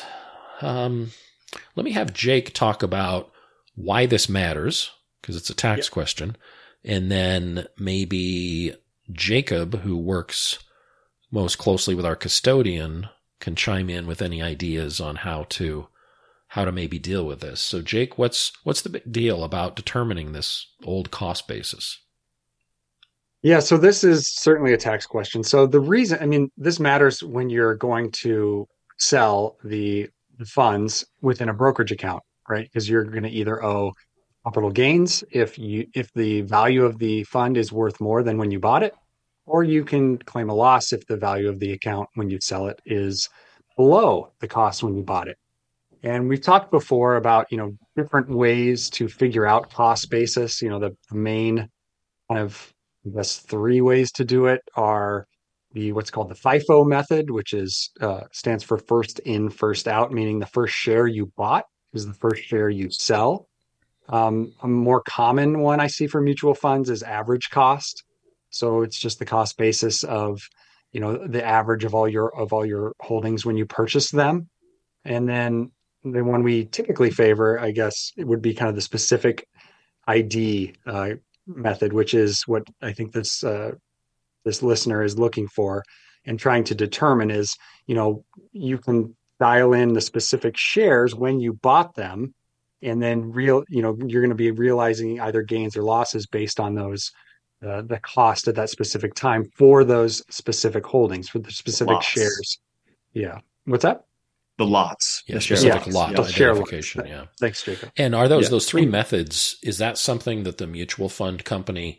let me have Jake talk about why this matters, because it's a tax question, and then maybe Jacob, who works most closely with our custodian, can chime in with any ideas on how to maybe deal with this. So Jake, what's the big deal about determining this old cost basis? Yeah, so this is certainly a tax question. So the reason, this matters when you're going to sell the funds within a brokerage account, right? Because you're going to either owe capital gains if the value of the fund is worth more than when you bought it, or you can claim a loss if the value of the account when you sell it is below the cost when you bought it. And we've talked before about, different ways to figure out cost basis. The main kind of, I guess, three ways to do it are what's called the FIFO method, which stands for first in, first out, meaning the first share you bought is the first share you sell. A more common one I see for mutual funds is average cost. So it's just the cost basis of, the average of all your holdings when you purchase them. And then the one we typically favor, I guess, it would be kind of the specific ID method, which is what I think this listener is looking for and trying to determine is, you can dial in the specific shares when you bought them, and then you're going to be realizing either gains or losses based on those, the cost at that specific time for those specific holdings, for the specific shares. Yeah. What's that? The lots. Yeah, specific lot identification. Share lot. Thanks, Jacob. And are those three methods, is that something that the mutual fund company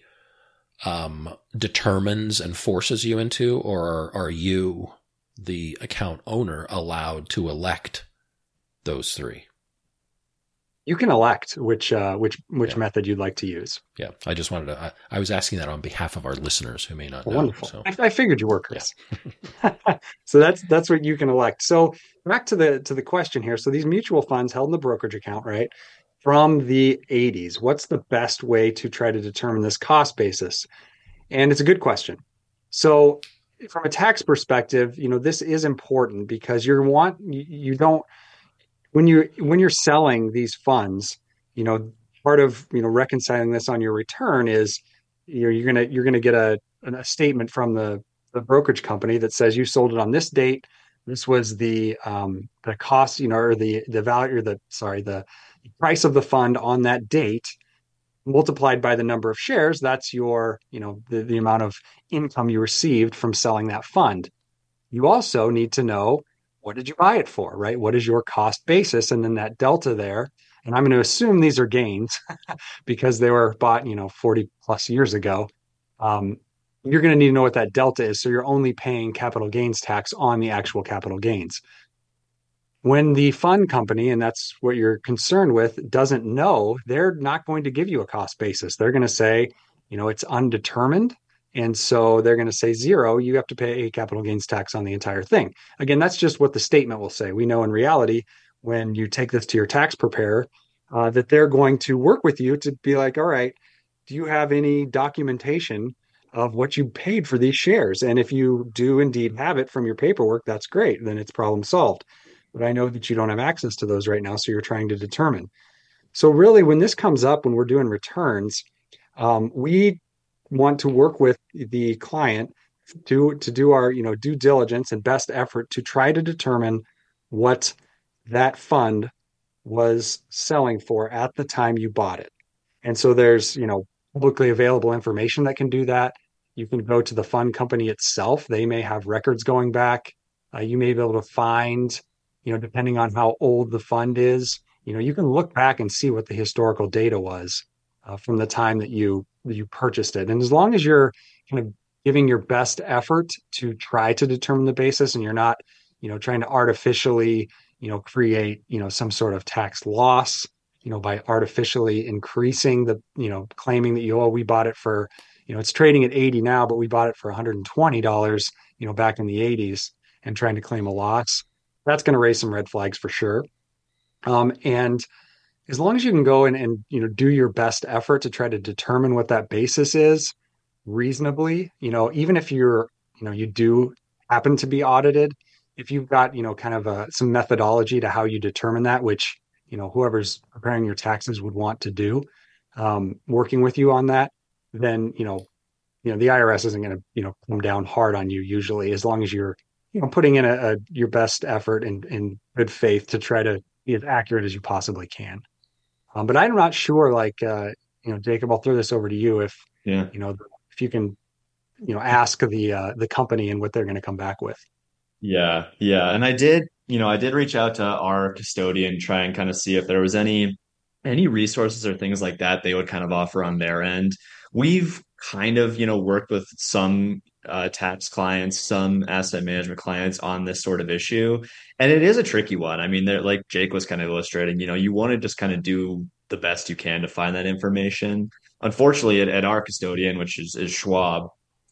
determines and forces you into, or are you, the account owner, allowed to elect those three? You can elect which method you'd like to use. Yeah, I just wanted to. I was asking that on behalf of our listeners who may not know. Wonderful. So. I figured you were, Chris. Yeah. So that's what you can elect. So back to the question here. So these mutual funds held in the brokerage account, right, from the 80s. What's the best way to try to determine this cost basis? And it's a good question. So from a tax perspective, this is important because you don't when you're selling these funds, part of reconciling this on your return is you're gonna get a statement from the brokerage company that says you sold it on this date. This was the cost, or the value, or the price of the fund on that date multiplied by the number of shares. That's the amount of income you received from selling that fund. You also need to know, what did you buy it for, right? What is your cost basis? And then that delta there, and I'm going to assume these are gains because they were bought, 40 plus years ago. You're going to need to know what that delta is. So you're only paying capital gains tax on the actual capital gains. When the fund company, and that's what you're concerned with, doesn't know, they're not going to give you a cost basis. They're going to say, it's undetermined. And so they're going to say 0, you have to pay a capital gains tax on the entire thing. Again, that's just what the statement will say. We know in reality, when you take this to your tax preparer, that they're going to work with you to be like, all right, do you have any documentation of what you paid for these shares? And if you do indeed have it from your paperwork, that's great. Then it's problem solved. But I know that you don't have access to those right now, so you're trying to determine. So really, when this comes up, when we're doing returns, we want to work with the client to do our due diligence and best effort to try to determine what that fund was selling for at the time you bought it. And so there's publicly available information that can do that. You can go to the fund company itself. They may have records going back. You may be able to find, depending on how old the fund is, you can look back and see what the historical data was from the time that you purchased it. And as long as you're kind of giving your best effort to try to determine the basis, and you're not, trying to artificially, create, some sort of tax loss, by artificially increasing the, claiming that we bought it for, it's trading at 80 now, but we bought it for $120, back in the 80s, and trying to claim a loss. That's going to raise some red flags for sure. And as long as you can go and do your best effort to try to determine what that basis is reasonably, even if you do happen to be audited, if you've got, kind of some methodology to how you determine that, which, whoever's preparing your taxes would want to do, working with you on that, then, the IRS isn't going to, come down hard on you usually, as long as you're, putting in your best effort and in good faith to try to be as accurate as you possibly can. But I'm not sure, Jacob, I'll throw this over to you if you can, ask the company and what they're going to come back with. Yeah. And I did reach out to our custodian, try and kind of see if there was any resources or things like that they would kind of offer on their end. We've kind of, worked with some tax clients, some asset management clients on this sort of issue. And it is a tricky one. I mean, like Jake was kind of illustrating, you want to just kind of do the best you can to find that information. Unfortunately, at our custodian, which is Schwab,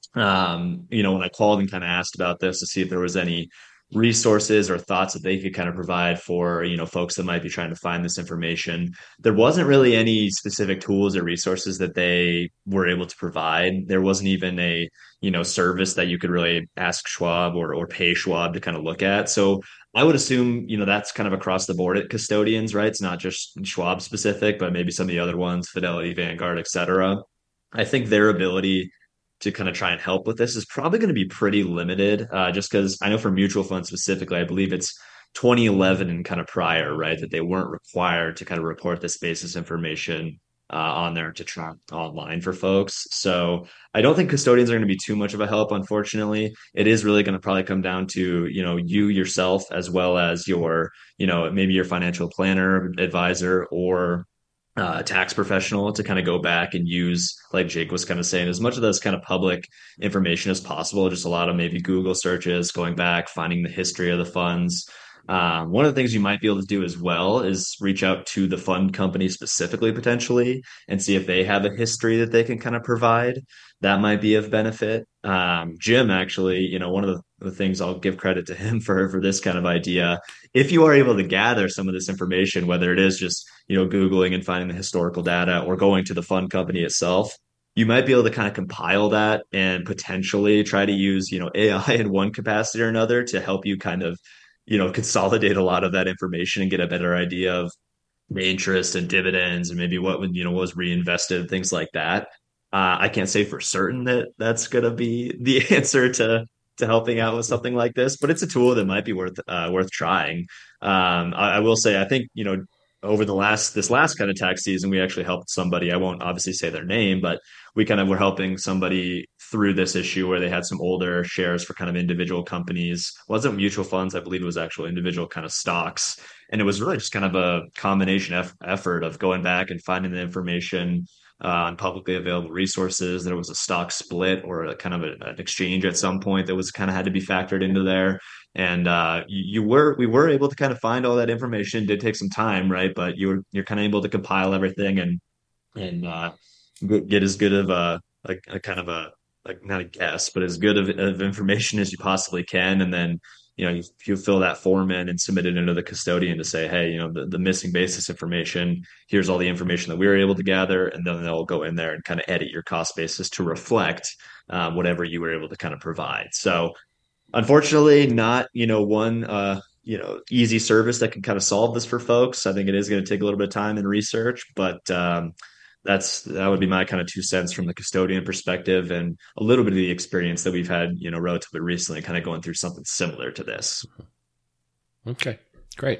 when I called and kind of asked about this to see if there was any resources or thoughts that they could kind of provide for, folks that might be trying to find this information, there wasn't really any specific tools or resources that they were able to provide. There wasn't even a, service that you could really ask Schwab or pay Schwab to kind of look at. So I would assume, that's kind of across the board at custodians, right? It's not just Schwab specific, but maybe some of the other ones, Fidelity, Vanguard, et cetera. I think their ability to kind of try and help with this is probably going to be pretty limited, just because I know for mutual funds specifically, I believe it's 2011 and kind of prior, right, that they weren't required to kind of report this basis information on there to track online for folks. So I don't think custodians are going to be too much of a help, unfortunately. It is really going to probably come down to, you yourself, as well as your, maybe your financial planner, advisor, or tax professional to kind of go back and use, like Jake was kind of saying, as much of this kind of public information as possible, just a lot of maybe Google searches, going back, finding the history of the funds. One of the things you might be able to do as well is reach out to the fund company specifically, potentially, and see if they have a history that they can kind of provide. That might be of benefit. Jim, actually, one of the things I'll give credit to him for this kind of idea. If you are able to gather some of this information, whether it is just, Googling and finding the historical data or going to the fund company itself, you might be able to kind of compile that and potentially try to use, AI in one capacity or another to help you kind of, consolidate a lot of that information and get a better idea of the interest and dividends and maybe what was reinvested, things like that. I can't say for certain that that's going to be the answer to helping out with something like this, but it's a tool that might be worth trying. I will say, I think, over this last kind of tax season, we actually helped somebody. I won't obviously say their name, but we kind of were helping somebody through this issue where they had some older shares for kind of individual companies. It wasn't mutual funds. I believe it was actual individual kind of stocks. And it was really just kind of a combination effort of going back and finding the information on publicly available resources. There was a stock split or a kind of an exchange at some point that was kind of had to be factored into there. And we were able to kind of find all that information. It did take some time, right? But you're kind of able to compile everything and get as good of a kind of a, like, not a guess, but as good of information as you possibly can. And then, you fill that form in and submit it into the custodian to say, hey, the missing basis information, here's all the information that we were able to gather. And then they'll go in there and kind of edit your cost basis to reflect whatever you were able to kind of provide. So unfortunately, not, one, easy service that can kind of solve this for folks. I think it is going to take a little bit of time and research, but that would be my kind of 2 cents from the custodian perspective and a little bit of the experience that we've had, relatively recently, kind of going through something similar to this. Okay, great.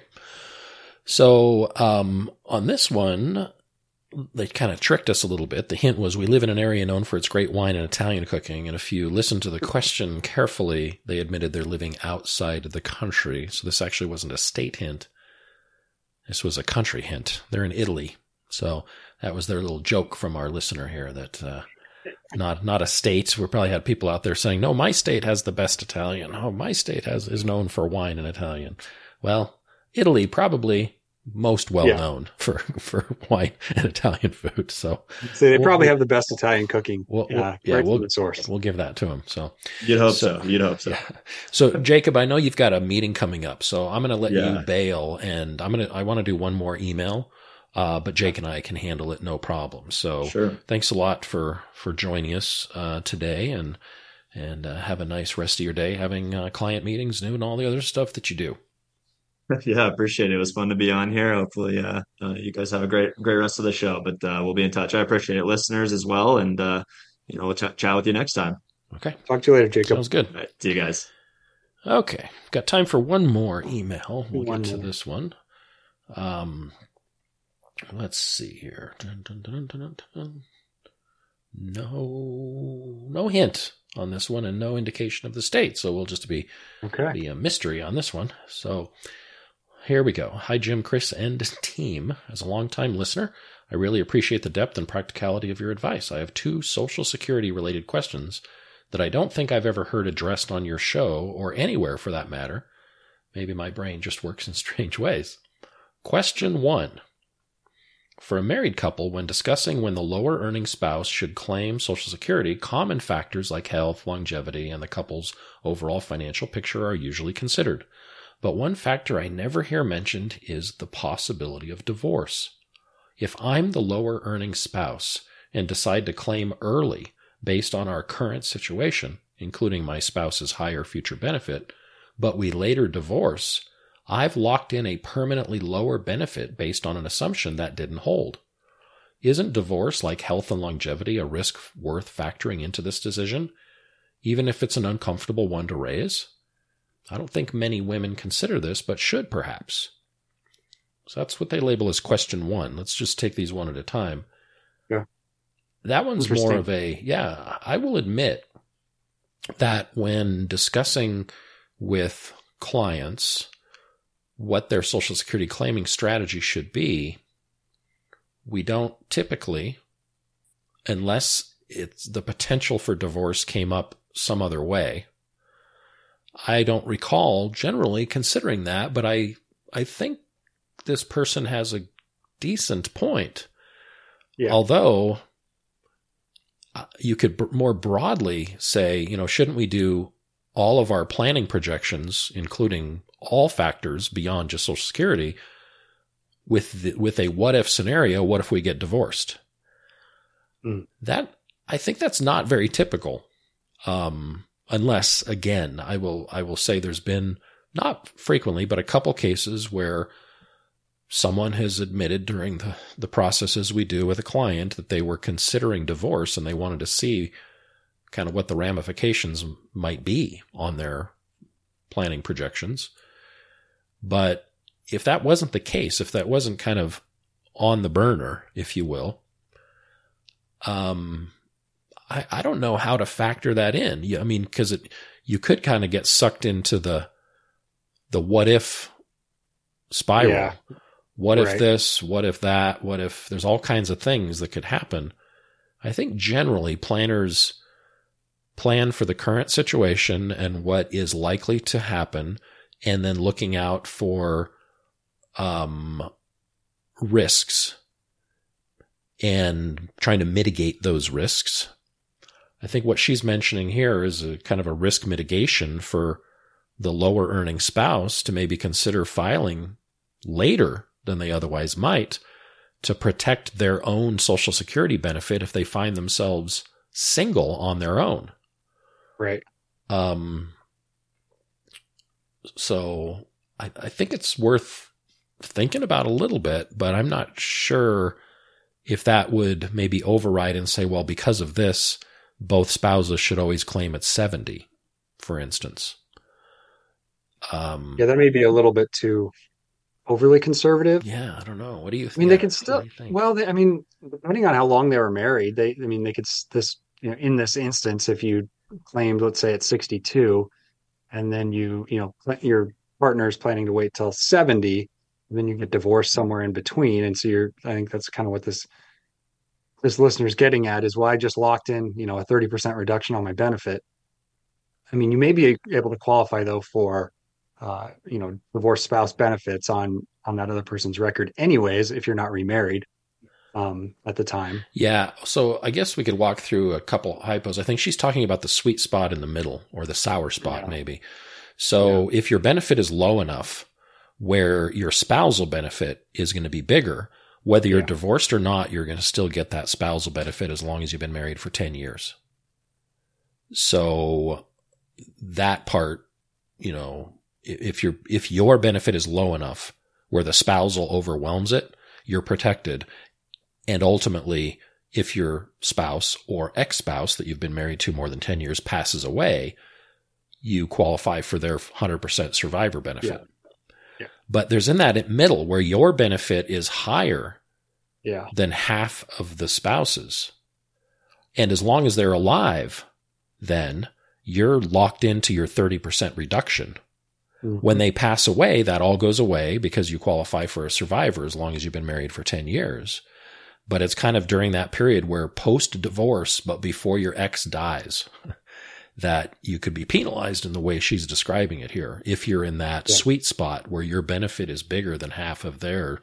So on this one, they kind of tricked us a little bit. The hint was we live in an area known for its great wine and Italian cooking. And if you listen to the question carefully, they admitted they're living outside the country. So this actually wasn't a state hint. This was a country hint. They're in Italy. So that was their little joke from our listener here that not a state. We probably had people out there saying, no, my state has the best Italian. Oh, my state is known for wine and Italian. Well, Italy probably most well known for wine and Italian food. So they probably have the best Italian cooking. We'll from the source. We'll give that to them. So you'd hope so. Yeah. So Jacob, I know you've got a meeting coming up, so I'm going to let you bail, and I want to do one more email. But Jake and I can handle it, no problem. So Thanks a lot for joining us today, and have a nice rest of your day, having client meetings, doing all the other stuff that you do. Yeah, appreciate it. It was fun to be on here. Hopefully, you guys have a great rest of the show. But we'll be in touch. I appreciate it, listeners, as well, and we'll chat with you next time. Okay. Talk to you later, Jacob. Sounds good. All right, see you guys. Okay, got time for one more email. We'll get to this one. Let's see here. No hint on this one, and no indication of the state. So we'll just be a mystery on this one. So here we go. Hi, Jim, Chris, and team. As a longtime listener, I really appreciate the depth and practicality of your advice. I have 2 Social Security related questions that I don't think I've ever heard addressed on your show or anywhere for that matter. Maybe my brain just works in strange ways. Question 1. For a married couple, when discussing when the lower earning spouse should claim Social Security, common factors like health, longevity, and the couple's overall financial picture are usually considered. But one factor I never hear mentioned is the possibility of divorce. If I'm the lower earning spouse and decide to claim early based on our current situation, including my spouse's higher future benefit, but we later divorce, I've locked in a permanently lower benefit based on an assumption that didn't hold. Isn't divorce, like health and longevity, a risk worth factoring into this decision, even if it's an uncomfortable one to raise? I don't think many women consider this, but should perhaps. So that's what they label as question 1. Let's just take these one at a time. Yeah. That one's more of I will admit that when discussing with clients what their Social Security claiming strategy should be, we don't typically, unless it's the potential for divorce came up some other way, I don't recall generally considering that, but I think this person has a decent point. Yeah. Although you could more broadly say, shouldn't we do all of our planning projections, including all factors beyond just Social Security, with a what-if scenario? What if we get divorced? That I think that's not very typical. Unless, again, I will say there's been, not frequently, but a couple cases where someone has admitted during the processes we do with a client that they were considering divorce and they wanted to see kind of what the ramifications might be on their planning projections. But if that wasn't the case, if that wasn't kind of on the burner, if you will, I don't know how to factor that in. I mean, because you could kind of get sucked into the what if spiral. Yeah. What if this? What if that? What if there's all kinds of things that could happen? I think generally planners plan for the current situation and what is likely to happen, and then looking out for risks and trying to mitigate those risks. I think what she's mentioning here is a kind of a risk mitigation for the lower earning spouse to maybe consider filing later than they otherwise might to protect their own Social Security benefit if they find themselves single on their own. Right. So I think it's worth thinking about a little bit, but I'm not sure if that would maybe override and say, well, because of this, both spouses should always claim at 70, for instance. Yeah, that may be a little bit too overly conservative. Yeah, I don't know. What do you think? I mean, they can still, well, I mean, depending on how long they were married, they could, in this instance, if you claimed, let's say at 62, and then your partner is planning to wait till 70, and then you get divorced somewhere in between. And so I think that's kind of what this listener's getting at is, well, I just locked in, a 30% reduction on my benefit. I mean, you may be able to qualify though for, divorced spouse benefits on that other person's record anyways, if you're not remarried at the time. Yeah. So I guess we could walk through a couple hypos. I think she's talking about the sweet spot in the middle, or the sour spot, maybe. So if your benefit is low enough where your spousal benefit is going to be bigger, whether you're divorced or not, you're going to still get that spousal benefit as long as you've been married for 10 years. So that part, if your benefit is low enough where the spousal overwhelms it, you're protected. And ultimately, if your spouse or ex-spouse that you've been married to more than 10 years passes away, you qualify for their 100% survivor benefit. Yeah. Yeah. But there's in that middle where your benefit is higher than half of the spouse's. And as long as they're alive, then you're locked into your 30% reduction. Mm-hmm. When they pass away, that all goes away because you qualify for a survivor as long as you've been married for 10 years. But it's kind of during that period where post-divorce, but before your ex dies, that you could be penalized in the way she's describing it here. If you're in that sweet spot where your benefit is bigger than half of their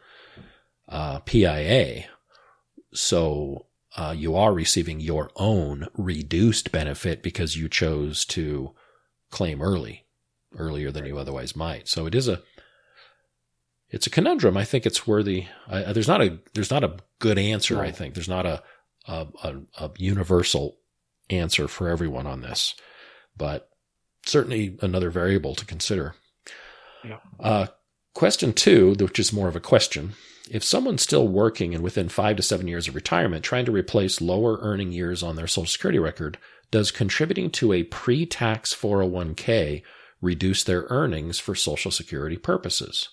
PIA, so you are receiving your own reduced benefit because you chose to claim earlier than you otherwise might. So it's a conundrum. I think it's worthy. There's not a good answer. No. I think there's not a universal answer for everyone on this, but certainly another variable to consider. Yeah. Question 2, which is more of a question. If someone's still working and within 5 to 7 years of retirement, trying to replace lower earning years on their Social Security record, does contributing to a pre-tax 401k reduce their earnings for Social Security purposes?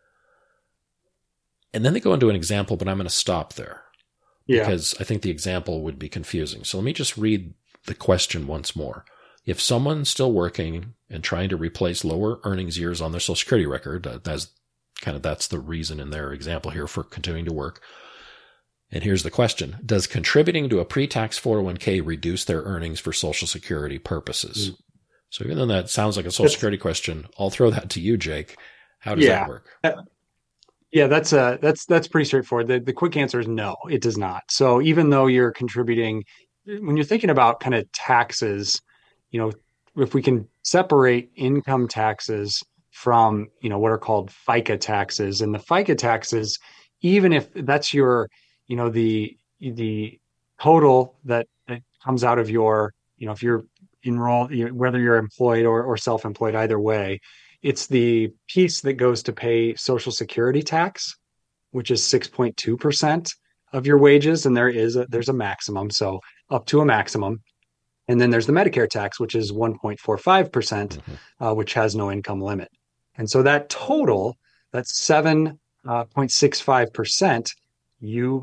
And then they go into an example, but I'm going to stop there because I think the example would be confusing. So let me just read the question once more. If someone's still working and trying to replace lower earnings years on their Social Security record, that's the reason in their example here for continuing to work. And here's the question. Does contributing to a pre-tax 401k reduce their earnings for Social Security purposes? Mm-hmm. So even though that sounds like a Social Security question, I'll throw that to you, Jake. How does that work? Yeah, that's pretty straightforward. The quick answer is no, it does not. So even though you're contributing, when you're thinking about kind of taxes, if we can separate income taxes from, what are called FICA taxes, and the FICA taxes, even if that's your, the total that comes out of your, if you're enrolled, whether you're employed or self-employed, either way, it's the piece that goes to pay Social Security tax, which is 6.2% of your wages. And there's a maximum. So up to a maximum. And then there's the Medicare tax, which is 1.45%, which has no income limit. And so that total, that's 7.65%, you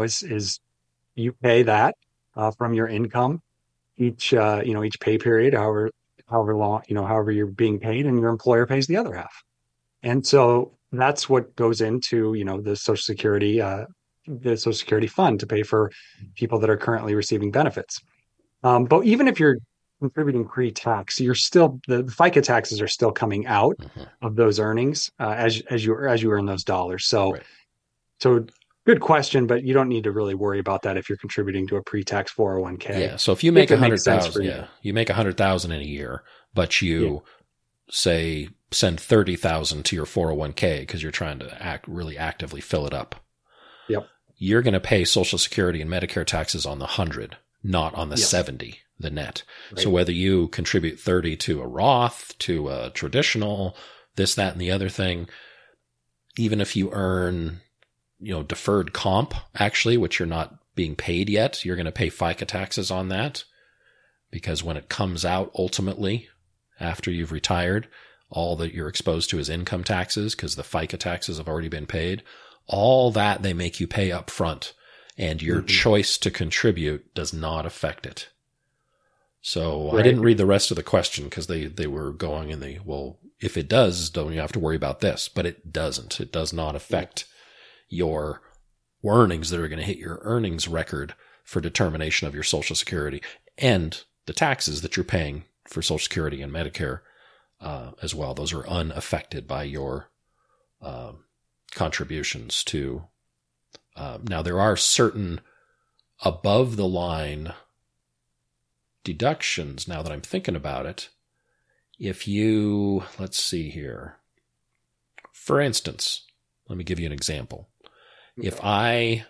pay that from your income each pay period, however long, however you're being paid, and your employer pays the other half. And so that's what goes into, the Social Security fund to pay for people that are currently receiving benefits. But even if you're contributing pre-tax, you're still, the FICA taxes are still coming out of those earnings as you earn those dollars. So, So good question, but you don't need to really worry about that if you're contributing to a pre-tax 401k. Yeah. So if you make 100,000, you make 100,000 in a year, but you say send 30,000 to your 401k because you're trying to really actively fill it up. Yep. You're going to pay Social Security and Medicare taxes on the 100, not on the 70, the net. Right. So whether you contribute 30 to a Roth, to a traditional, this, that, and the other thing, even if you earn, deferred comp, actually, which you're not being paid yet, you're going to pay FICA taxes on that, because when it comes out ultimately after you've retired, all that you're exposed to is income taxes because the FICA taxes have already been paid. All that they make you pay up front, and your choice to contribute does not affect it. So I didn't read the rest of the question because they were going in if it does, don't you have to worry about this? But it doesn't. It does not affect your earnings that are going to hit your earnings record for determination of your Social Security and the taxes that you're paying for Social Security and Medicare as well. Those are unaffected by your contributions to. Now, there are certain above the line deductions, now that I'm thinking about it. If you, let's see here. For instance, let me give you an example. If I,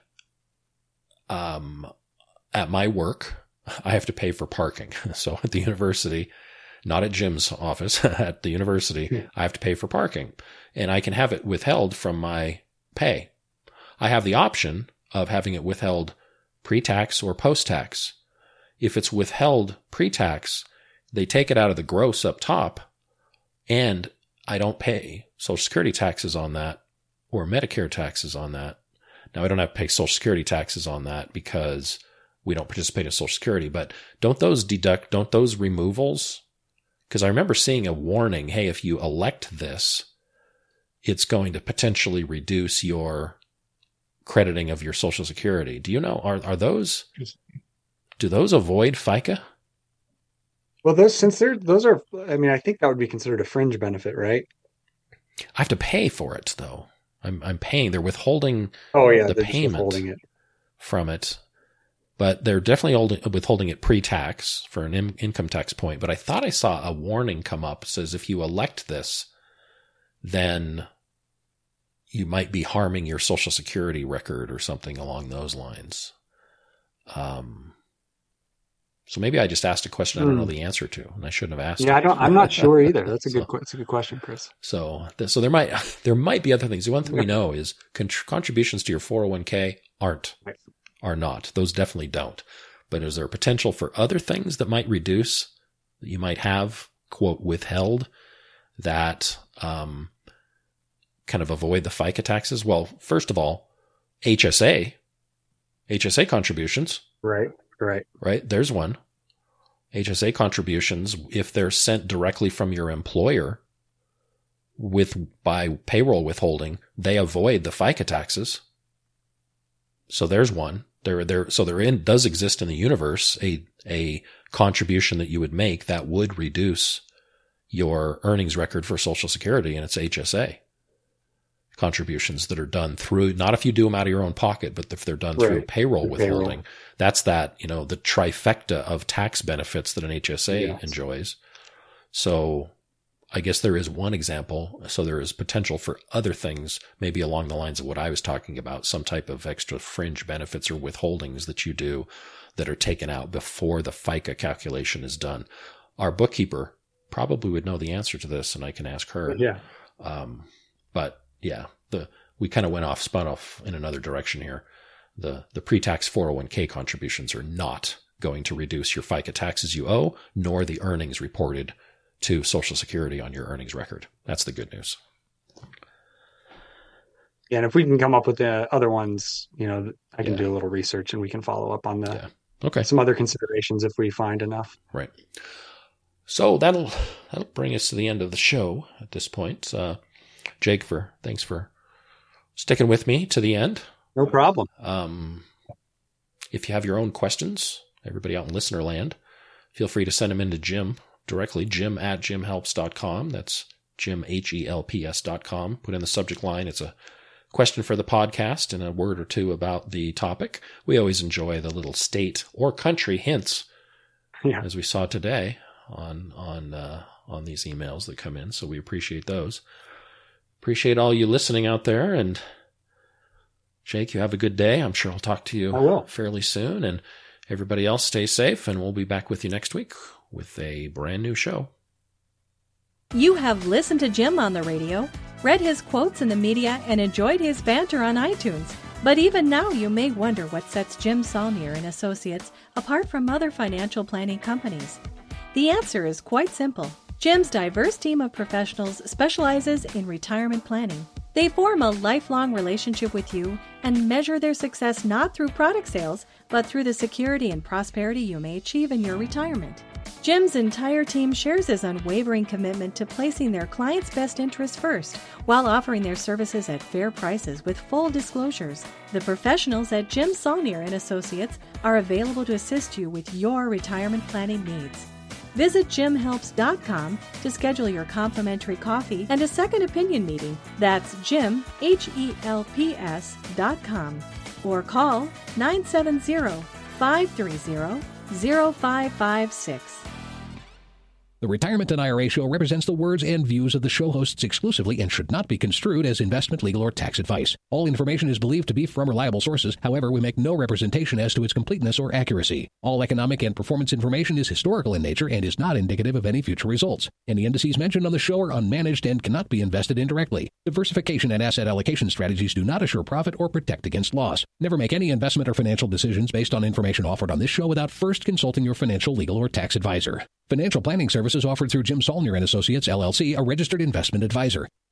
at my work, I have to pay for parking. So at the university, not at Jim's office, at the university, I have to pay for parking. And I can have it withheld from my pay. I have the option of having it withheld pre-tax or post-tax. If it's withheld pre-tax, they take it out of the gross up top, and I don't pay Social Security taxes on that or Medicare taxes on that. Now, I don't have to pay Social Security taxes on that because we don't participate in Social Security, but don't those removals? Because I remember seeing a warning, hey, if you elect this, it's going to potentially reduce your crediting of your Social Security. Do you know, do those avoid FICA? Well, those are, I think that would be considered a fringe benefit, right? I have to pay for it though. I'm paying. They're withholding the payment from it, but they're definitely withholding it pre-tax for an income tax point. But I thought I saw a warning come up. It says if you elect this, then you might be harming your Social Security record or something along those lines. So maybe I just asked a question I don't know the answer to, and I shouldn't have asked. Yeah, I'm not sure either. That's a good question, Chris. So there might be other things. The one thing we know is contributions to your 401k are not. Those definitely don't. But is there potential for other things that might reduce, that you might have, quote, withheld, that kind of avoid the FICA taxes? Well, first of all, HSA contributions. Right. There's one. HSA contributions, if they're sent directly from your employer by payroll withholding, they avoid the FICA taxes. So there's one. Does exist in the universe a contribution that you would make that would reduce your earnings record for Social Security, and it's HSA contributions that are done through, not if you do them out of your own pocket, but if they're done through payroll withholding. That's the trifecta of tax benefits that an HSA enjoys. So I guess there is one example. So there is potential for other things, maybe along the lines of what I was talking about, some type of extra fringe benefits or withholdings that you do that are taken out before the FICA calculation is done. Our bookkeeper probably would know the answer to this, and I can ask her. Yeah. But yeah, we kind of spun off in another direction here. The pre-tax 401k contributions are not going to reduce your FICA taxes you owe, nor the earnings reported to Social Security on your earnings record. That's the good news. Yeah, and if we can come up with the other ones, I can do a little research and we can follow up on some other considerations if we find enough. Right. So that'll bring us to the end of the show at this point. Jake, thanks for sticking with me to the end. No problem. If you have your own questions, everybody out in listener land, feel free to send them in to Jim directly, jim@jimhelps.com. That's Jim, HELPS.com. Put in the subject line. It's a question for the podcast and a word or two about the topic. We always enjoy the little state or country hints, as we saw today on these emails that come in. So we appreciate those. Appreciate all you listening out there. And Jake, you have a good day. I'm sure I'll talk to you fairly soon. And everybody else, stay safe. And we'll be back with you next week with a brand new show. You have listened to Jim on the radio, read his quotes in the media, and enjoyed his banter on iTunes. But even now you may wonder what sets Jim Saulnier and Associates apart from other financial planning companies. The answer is quite simple. Jim's diverse team of professionals specializes in retirement planning. They form a lifelong relationship with you and measure their success not through product sales, but through the security and prosperity you may achieve in your retirement. Jim's entire team shares his unwavering commitment to placing their clients' best interests first, while offering their services at fair prices with full disclosures. The professionals at Jim Saulnier and Associates are available to assist you with your retirement planning needs. Visit jimhelps.com to schedule your complimentary coffee and a second opinion meeting. That's Jim, HELPS.com. Or call 970-530-0556. The Retirement and IRA Show represents the words and views of the show hosts exclusively and should not be construed as investment, legal, or tax advice. All information is believed to be from reliable sources. However, we make no representation as to its completeness or accuracy. All economic and performance information is historical in nature and is not indicative of any future results. Any indices mentioned on the show are unmanaged and cannot be invested indirectly. Diversification and asset allocation strategies do not assure profit or protect against loss. Never make any investment or financial decisions based on information offered on this show without first consulting your financial, legal, or tax advisor. Financial planning services offered through Jim Saulnier and Associates, LLC, a registered investment advisor.